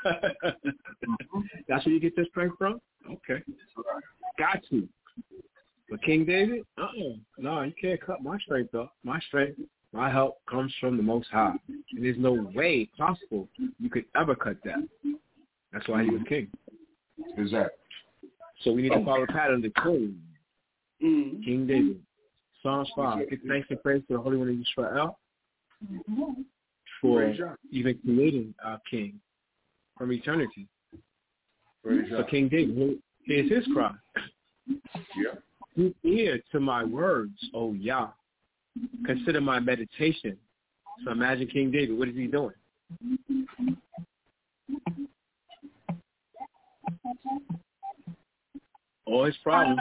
That's where you get your strength from? Okay. Got to. But King David, no, you can't cut my strength off. My strength, my help comes from the Most High. And there's no way possible you could ever cut that. That's why he was king. Exactly. So we need to follow the pattern of the king. King David. Psalms 5. Give thanks and praise to the Holy One of Israel. for even creating our King from eternity. So King David, here's his cry. Yeah. Give ear to my words, O Yah. Consider my meditation. So imagine King David. What is he doing? All his problems.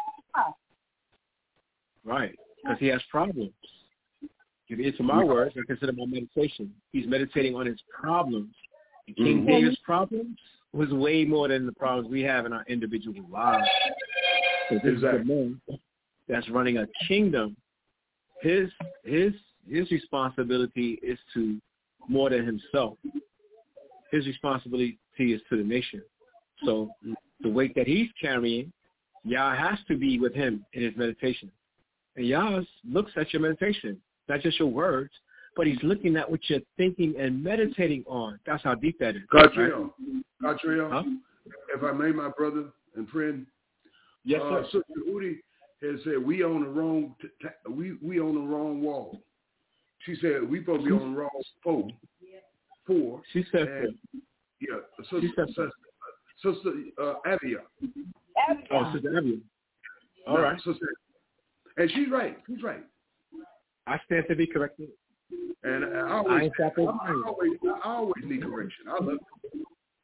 Right. Because he has problems. Give ear to my words and consider my meditation. He's meditating on his problems. And King David's problems was way more than the problems we have in our individual lives. So this is a man that's running a kingdom. His responsibility is to more than himself. His responsibility is to the nation. So the weight that he's carrying, Yah has to be with him in his meditation. And Yah looks at your meditation, not just your words, but he's looking at what you're thinking and meditating on. That's how deep that is. Gartrell, huh? If I may, my brother and friend, yes, sir. Sister Udi has said we on the wrong we on the wrong wall. She said we supposed to be on the wrong four. She said and, yeah, Sister Avia. Oh, Sister Avia. All right. Sister, and she's right. She's right. I stand to be corrected. And I always need correction. I love it.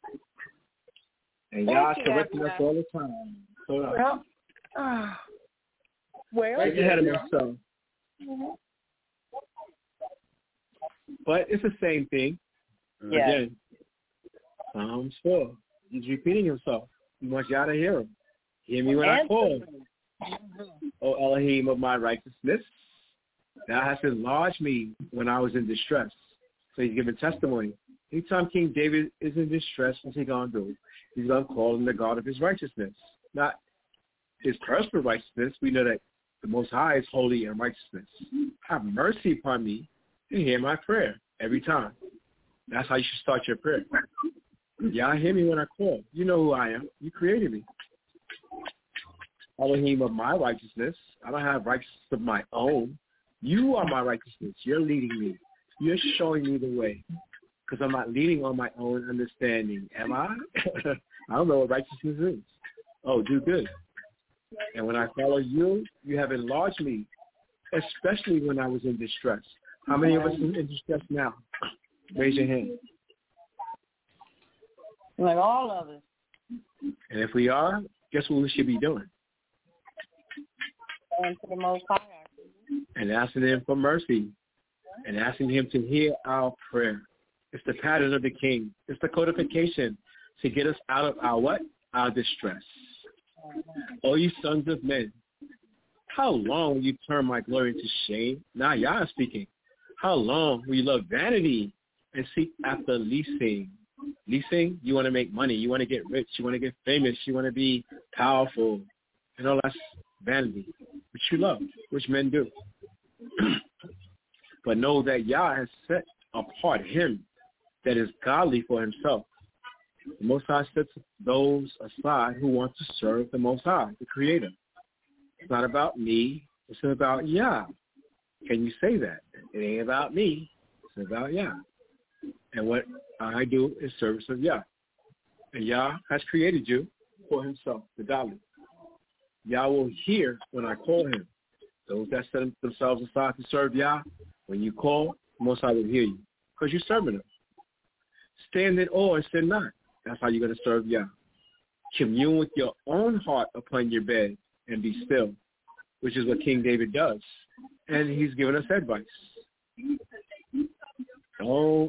And y'all correcting us all the time. So, well, you ahead of myself. But it's the same thing. Yeah. Again, Psalms 4. He's repeating himself. He wants y'all to hear him. Hear me when I call. O Elohim of my righteousness, thou hast enlarged me when I was in distress. So he's giving testimony. Anytime King David is in distress, what's he going to do? He's going to call him the God of his righteousness. Not his personal righteousness. We know that the Most High is holy and righteousness. Have mercy upon me and hear my prayer every time. That's how you should start your prayer. Y'all hear me when I call. You know who I am. You created me. Elohim of my righteousness. I don't have righteousness of my own. You are my righteousness. You're leading me. You're showing me the way. Because I'm not leading on my own understanding. Am I? I don't know what righteousness is. Oh, do good. And when I follow you, you have enlarged me, especially when I was in distress. How many of us are in distress now? Raise your hand. Like all of us. And if we are, guess what we should be doing? And to the Most High. And asking him for mercy. And asking him to hear our prayer. It's the pattern of the King. It's the codification to get us out of our what? Our distress. O you sons of men, how long will you turn my glory into shame? Now Yah is speaking. How long will you love vanity and seek after leasing? Leasing, you want to make money. You want to get rich. You want to get famous. You want to be powerful. And all that's vanity, which you love, which men do. But know that Yah has set apart him that is godly for himself. The Most High sets those aside who want to serve the Most High, the Creator. It's not about me. It's about Yah. Can you say that? It ain't about me. It's about Yah. And what I do is service of Yah. And Yah has created you for himself, the godly. Yah will hear when I call him. Those that set themselves aside to serve Yah, when you call, the Most High will hear you because you're serving him. Stand in awe and sin not. That's how you're going to serve Yah. Commune with your own heart upon your bed and be still, which is what King David does. And he's giving us advice. Don't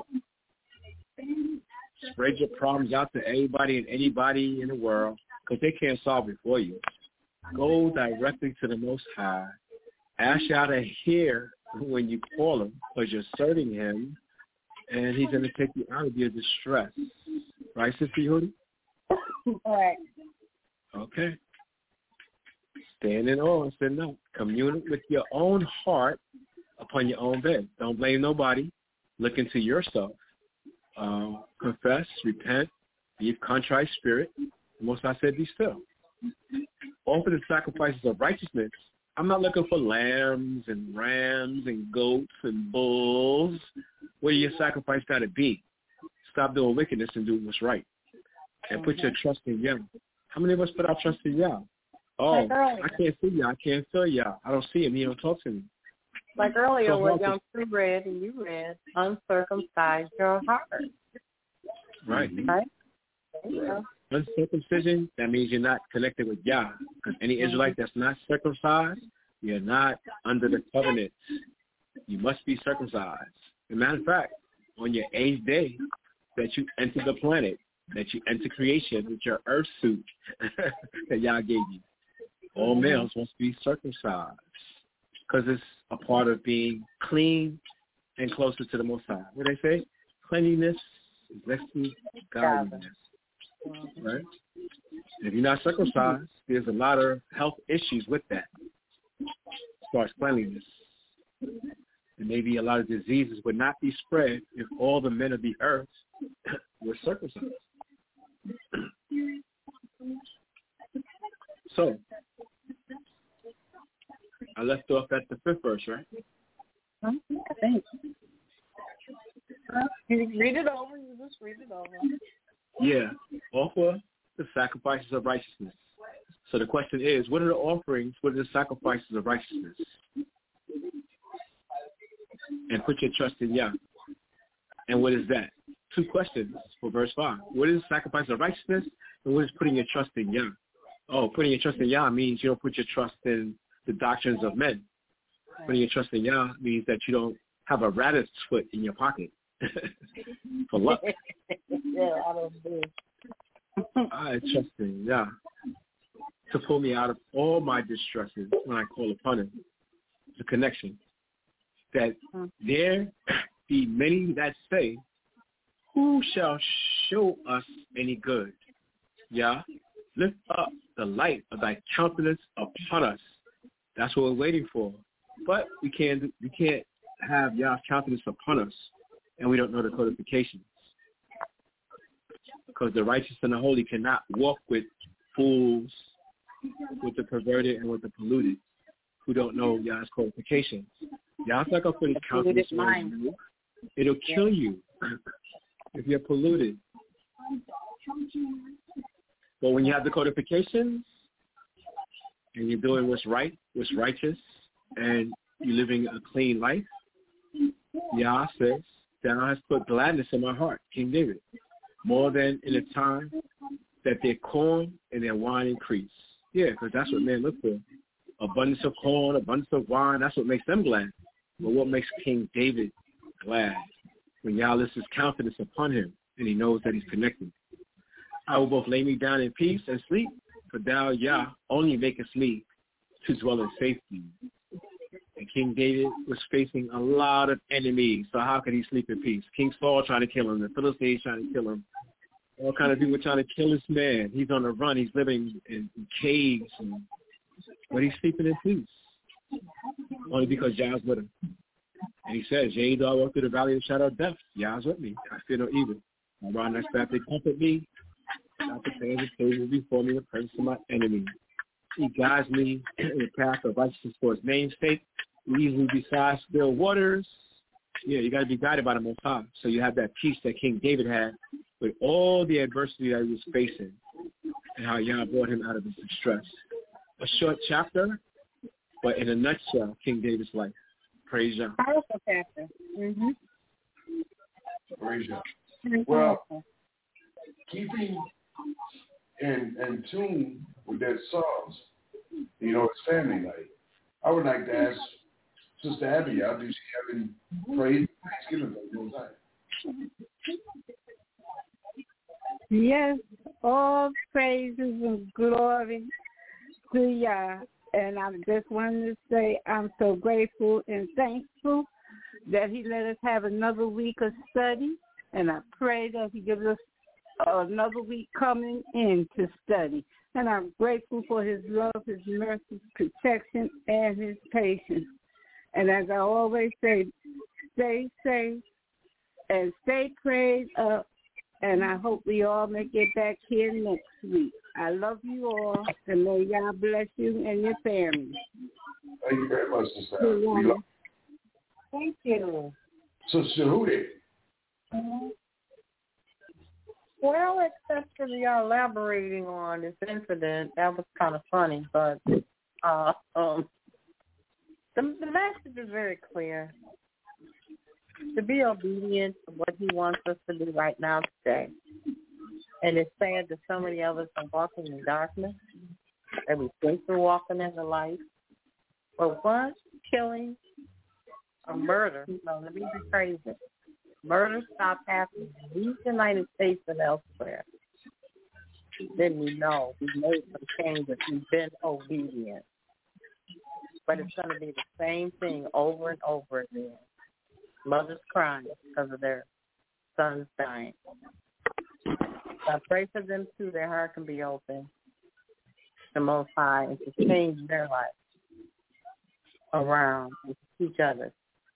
spread your problems out to everybody and anybody in the world because they can't solve it for you. Go directly to the Most High. Ask Yah to hear when you call him because you're serving him, and he's going to take you out of your distress. Right, Sister Yehudi? All right. Okay. Stand in awe and sin not. Commune with your own heart upon your own bed. Don't blame nobody. Look into yourself. Confess, repent, be of contrite spirit. The Most High said, be still. Offer the sacrifices of righteousness I'm not looking for lambs and rams and goats and bulls. Where your sacrifice got to be? Stop doing wickedness and do what's right. And put your trust in Yah. How many of us put our trust in Yah? Oh, I can't see Yah. I can't feel Yah. I don't see him. He don't talk to me. Like earlier, what Young True read and you read, uncircumcised your heart. Right. Right? Uncircumcision, that means you're not connected with Yah. Because any Israelite that's not circumcised, you're not under the covenant. You must be circumcised. As a matter of fact, on your 8th day that you enter the planet, that you enter creation with your earth suit that Yah gave you, all males must be circumcised because it's a part of being clean and closer to the Most High. What they say? Cleanliness is next to godliness. Right? If you're not circumcised, there's a lot of health issues with that as far as cleanliness. And maybe a lot of diseases would not be spread if all the men of the earth were circumcised. So, I left off at the 5th verse, right? I think. You read it over. You just read it over. Yeah, offer the sacrifices of righteousness. So the question is, what are the offerings? What are the sacrifices of righteousness? And put your trust in Yah. And what is that? 2 questions for verse 5. What is sacrifice of righteousness? And what is putting your trust in Yah? Oh, putting your trust in Yah means you don't put your trust in the doctrines of men. Putting your trust in Yah means that you don't have a rabbit's foot in your pocket for luck. Yeah, I don't do. I trust in Yah to pull me out of all my distresses when I call upon him. It's a connection. That there be many that say, who shall show us any good? Yah, lift up the light of thy countenance upon us. That's what we're waiting for. But we can't have Yah's countenance upon us, and we don't know the codifications. Because the righteous and the holy cannot walk with fools, with the perverted and with the polluted, who don't know Yah's codifications. Yah's not going to put his countenance on you. It'll kill you if you're polluted. But when you have the codifications, and you're doing what's right, what's righteous, and you're living a clean life, Yah says, Thou hast put gladness in my heart, King David, more than in the time that their corn and their wine increase. Yeah, because that's what men look for. Abundance of corn, abundance of wine, that's what makes them glad. But what makes King David glad? When Yah lifts his countenance upon him, and he knows that he's connected. I will both lay me down in peace and sleep, for thou, Yah, only makest me to dwell in safety. And King David was facing a lot of enemies, so how could he sleep in peace? King Saul trying to kill him, the Philistines trying to kill him, all kind of people trying to kill this man. He's on the run. He's living in caves, but he's sleeping in peace, only because Yah's with him. And he says, yea, though I walk through the valley of the shadow of death, Yah's with me. I fear no evil. Around that staff they comfort me. Not prepares a table before me in the presence of my enemy. He guides me in the path of righteousness for his name's sake. Leads me beside still waters. Yeah, you got to be guided by the Most High. So you have that peace that King David had with all the adversity that he was facing and how Yah brought him out of his distress. A short chapter, but in a nutshell, King David's life. Praise Yah. Powerful chapter. Mm-hmm. Praise Yah. Well, keeping in tune with that Psalms, it's family night. I would like to ask Sister Abby, do she have any praise Thanksgiving for the time? Yes, all praises and glory to Yah. And I just wanted to say I'm so grateful and thankful that he let us have another week of study. And I pray that he gives us another week coming in to study. And I'm grateful for his love, his mercy, his protection, and his patience. And as I always say, stay safe and stay prayed up. And I hope we all may get back here next week. I love you all, and may Yah bless you and your family. Thank you very much, Sister. Thank you. Sister Hootie. Well, except for elaborating on this incident, that was kind of funny, but the message is very clear. To be obedient to what he wants us to do right now today. And it's sad that so many of us are walking in darkness, and we think we're walking in the light. But once killing or murder, no, let me rephrase it. Murder stopped happening in the United States and elsewhere. Then we know we've made some changes. We've been obedient. But it's going to be the same thing over and over again. Mothers crying because of their sons dying. I pray for them too. Their heart can be open to the Most High and to change their life around with each other.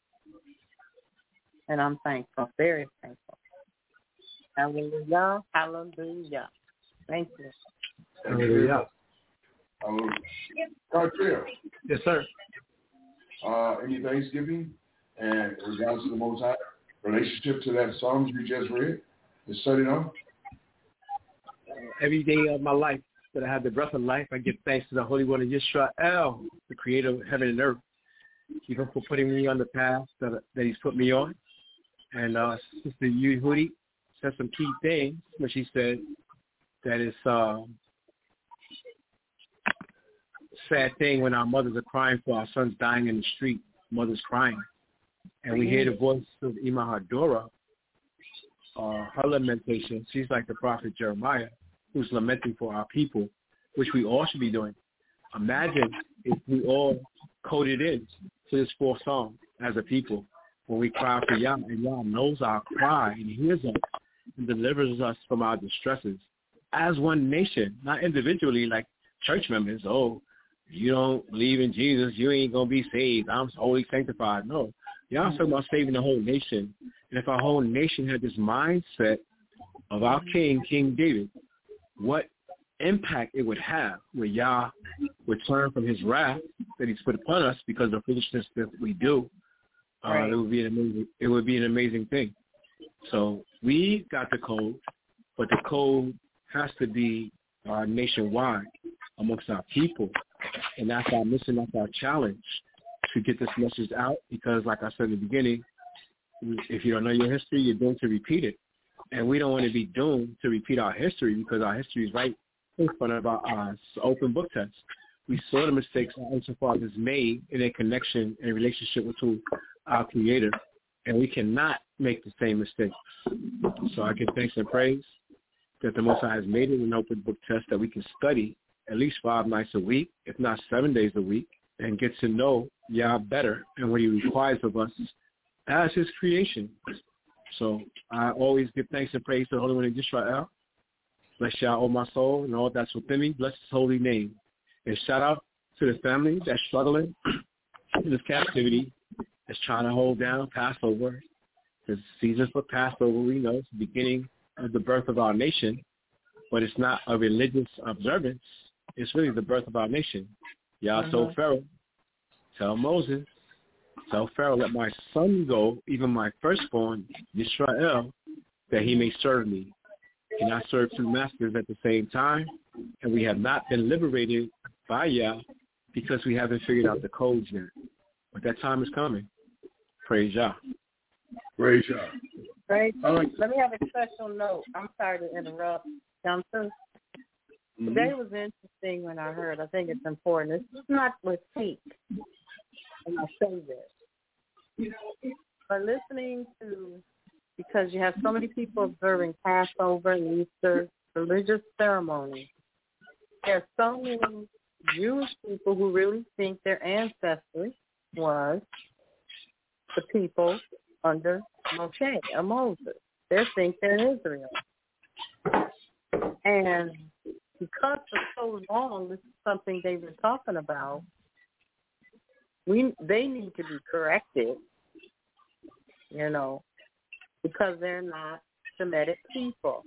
And I'm thankful, very thankful. Hallelujah, hallelujah. Thank you. Hallelujah. Hallelujah. Gartrell. Yes, sir. Any Thanksgiving and in regards to the Most High, relationship to that Psalms you just read, the study on? Every day of my life that I have the breath of life, I give thanks to the Holy One of Yisrael, the creator of heaven and earth, even for putting me on the path that he's put me on. And Sister Yehudi said some key things when she said that it's a sad thing when our mothers are crying for our sons dying in the street, mothers crying. And we hear the voice of Ima Hadora, her lamentation. She's like the prophet Jeremiah, who's lamenting for our people, which we all should be doing. Imagine if we all coded in to this fourth psalm as a people when we cry for Yah, and Yah knows our cry and hears us and delivers us from our distresses as one nation, not individually like church members. Oh, you don't believe in Jesus, you ain't going to be saved. I'm wholly sanctified. No. Y'all talking about saving the whole nation. And if our whole nation had this mindset of our king, King David, what impact it would have when Yah would turn from his wrath that he's put upon us because of the foolishness that we do. Right. It would be an amazing thing. So we got the code, but the code has to be nationwide amongst our people. And that's our mission, that's our challenge, to get this message out, because like I said in the beginning, if you don't know your history, you're doomed to repeat it. And we don't want to be doomed to repeat our history, because our history is right in front of our eyes. Open book test. We saw the mistakes our ancient fathers made in their connection and relationship with our Creator, and we cannot make the same mistakes. So I give thanks and praise that the Most High has made it an open book test that we can study at least 5 nights a week, if not 7 days a week, and get to know Yah better and what he requires of us as his creation. So I always give thanks and praise to the Holy One of Israel. Bless Yah, O my soul, and all that's within me. Bless his holy name. And shout out to the family that's struggling in this captivity, that's trying to hold down Passover. The season for Passover, we know, it's the beginning of the birth of our nation, but it's not a religious observance. It's really the birth of our nation. Yah told Pharaoh, tell Moses, tell Pharaoh, let my son go, even my firstborn, Yisrael, that he may serve me. He cannot serve 2 masters at the same time, and we have not been liberated by Yah because we haven't figured out the codes yet. But that time is coming. Praise Yah. Praise Yah. Praise. Let me have a special note. I'm sorry to interrupt, Johnson. Today was interesting when I heard. I think it's important. It's not with hate, and I say this. But listening to, because you have so many people observing Passover and Easter, religious ceremonies, there are so many Jewish people who really think their ancestors was the people under Moshe or Moses. They think they're Israel. And because for so long, this is something they've been talking about, they need to be corrected, because they're not Semitic people.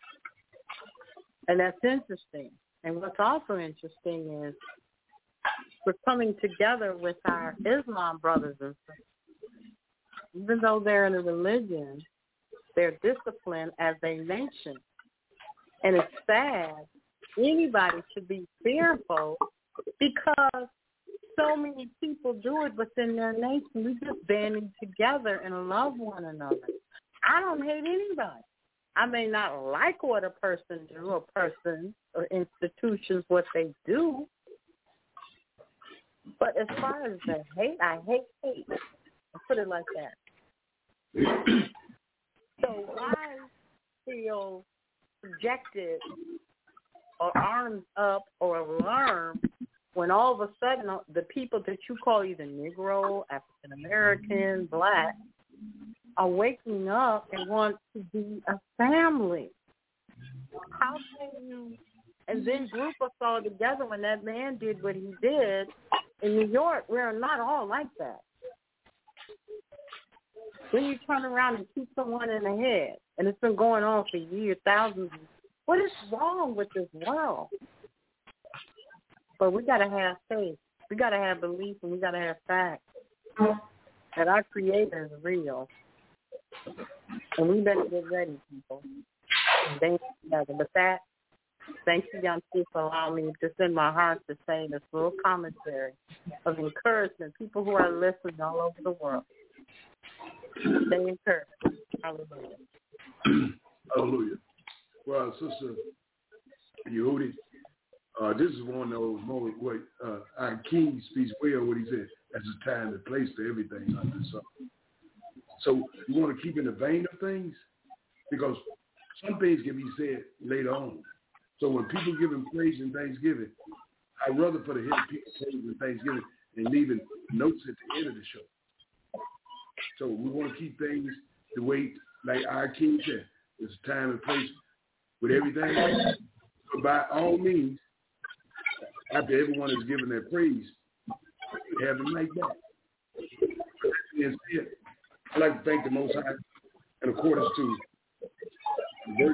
And that's interesting. And what's also interesting is we're coming together with our Islam brothers and sisters. Even though they're in a religion, they're disciplined as a nation. And it's sad. Anybody should be fearful because so many people do it within their nation. We just banding together and love one another. I don't hate anybody. I may not like what a person do, or person or institutions, what they do. But as far as the hate, I hate hate. I'll put it like that. So why feel subjected or armed up or alarmed when all of a sudden the people that you call either Negro, African American, Black, are waking up and want to be a family? How can you, and then group us all together when that man did what he did in New York? We're not all like that. Then you turn around and shoot someone in the head, and it's been going on for years, thousands. What is wrong with this world? But we got to have faith. We got to have belief, and we got to have facts that our Creator is real. And we better get ready, people. Thank you. With that, thank you, young people, for allowing me just in my heart to say this little commentary of encouragement. People who are listening all over the world. Stay encouraged. Hallelujah. Hallelujah. Well, Sister Yehudi, this is one of those moments where our King speaks well what he said. There's a time and place for everything under the sun. So you want to keep in the vein of things, because some things can be said later on. So when people give him praise and thanksgiving, I'd rather for the head people praise and thanksgiving and leaving notes at the end of the show. So we want to keep things the way, like our King said, there's a time and place with everything. But by all means, after everyone has given their praise, have them like that. I'd like to thank the Most High in accordance to verse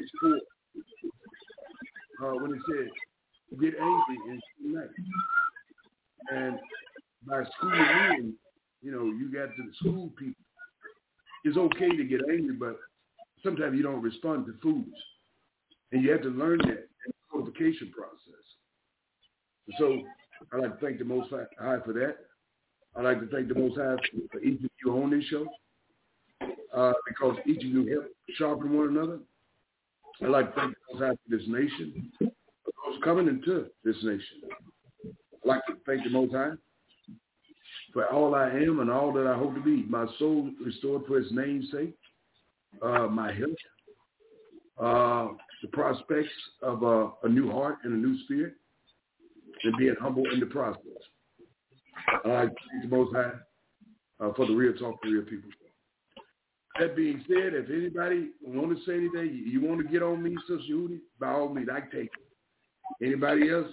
4, when it said, get angry and unite. And by schooling in, you got to school people. It's okay to get angry, but sometimes you don't respond to fools. And you have to learn that in the qualification process. So I'd like to thank the Most High for that. I'd like to thank the Most High for each of you on this show, because each of you help sharpen one another. I'd like to thank the Most High for this nation, for those coming into this nation. I'd like to thank the Most High for all I am and all that I hope to be. My soul restored for His name's sake, my health, the prospects of a new heart and a new spirit, and being humble in the process. I like to thank the Most High for the Real Talk for Real People. That being said, if anybody want to say anything, you want to get on me, Sister Yehudi, by all means, I take it. Anybody else?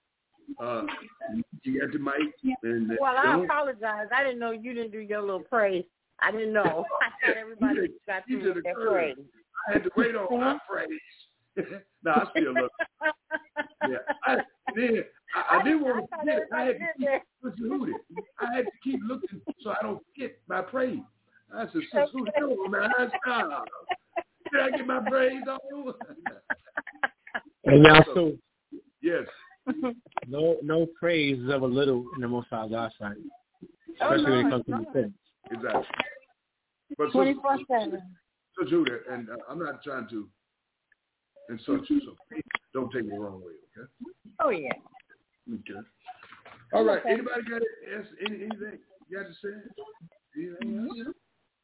You got the mic. And, well, I apologize. I didn't know you didn't do your little praise. I didn't know. I thought everybody got through their praise. I had to wait on my praise. No, I still love it. Yeah. I didn't want to forget it. I had to keep looking so I don't forget my praise. I said, Sister Yehudi, man, stop. Did I get my praise on? And y'all, so yes. No praise is ever little in the Most High God's sight, especially when it comes to the things. Exactly. But 24/7. So Judah, and I'm not trying to insult you, so please don't take me the wrong way, okay? Oh yeah. Okay. All right. Okay. Anybody got anything you got to say? Anything else?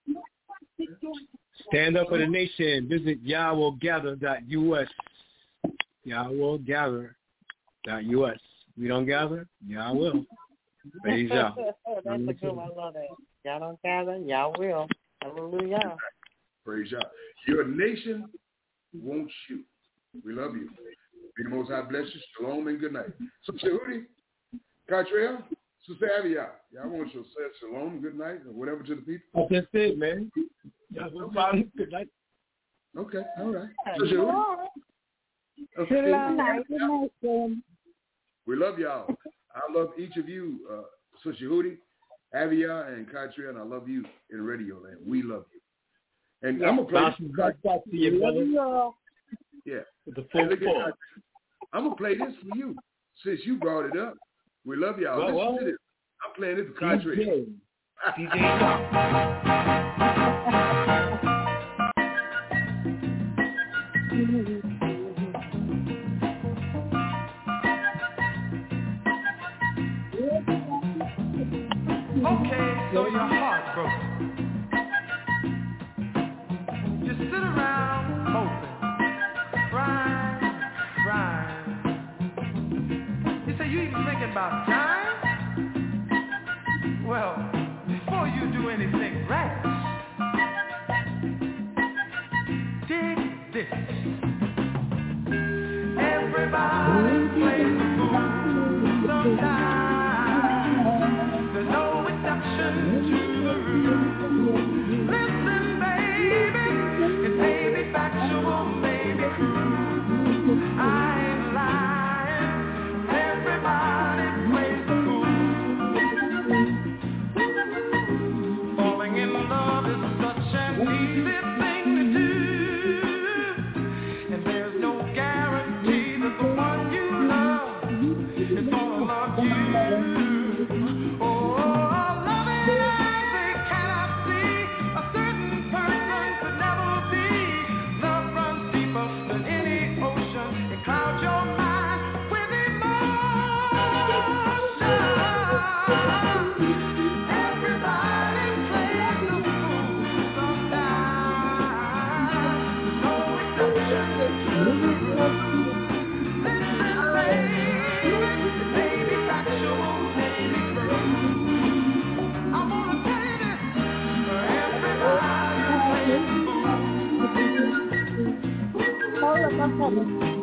Stand up for the nation. Visit YahWillGather.us. YahWillGather.us. We don't gather, Yah will. Praise Yah. That's a good one. I love that. Y'all don't gather, Yah will. Hallelujah. Praise Yah. Your nation won't shoot. We love you. May the Most High bless you. Shalom and good night. So, Yehudi, Cartrell, Sister Avia, y'all want you to say shalom, good night, or whatever to the people? That's it, man. Okay. Good night. Okay, all right. So, Yehudi. Okay. Good night. We love y'all. I love each of you, Sister Hootie, Avia, and Katria, I love you in Radio Land. We love you. And I'm going to play this. Yeah. The full I'm going to play this for you since you brought it up. We love y'all. Listen to this. I'm playing this for Katria. DJ Okay, so your heart broke. You sit around hoping, crying. You say you even thinking about time? Well, before you do anything rash, dig this. Everybody plays the fool sometimes. There's no exception to the rule. Listen, baby, it may be factual, may be cruel. I ain't lying. Everybody plays the fool. Falling in love is such an easy thing to do, and there's no guarantee that the one you love is gonna love you. Hold up,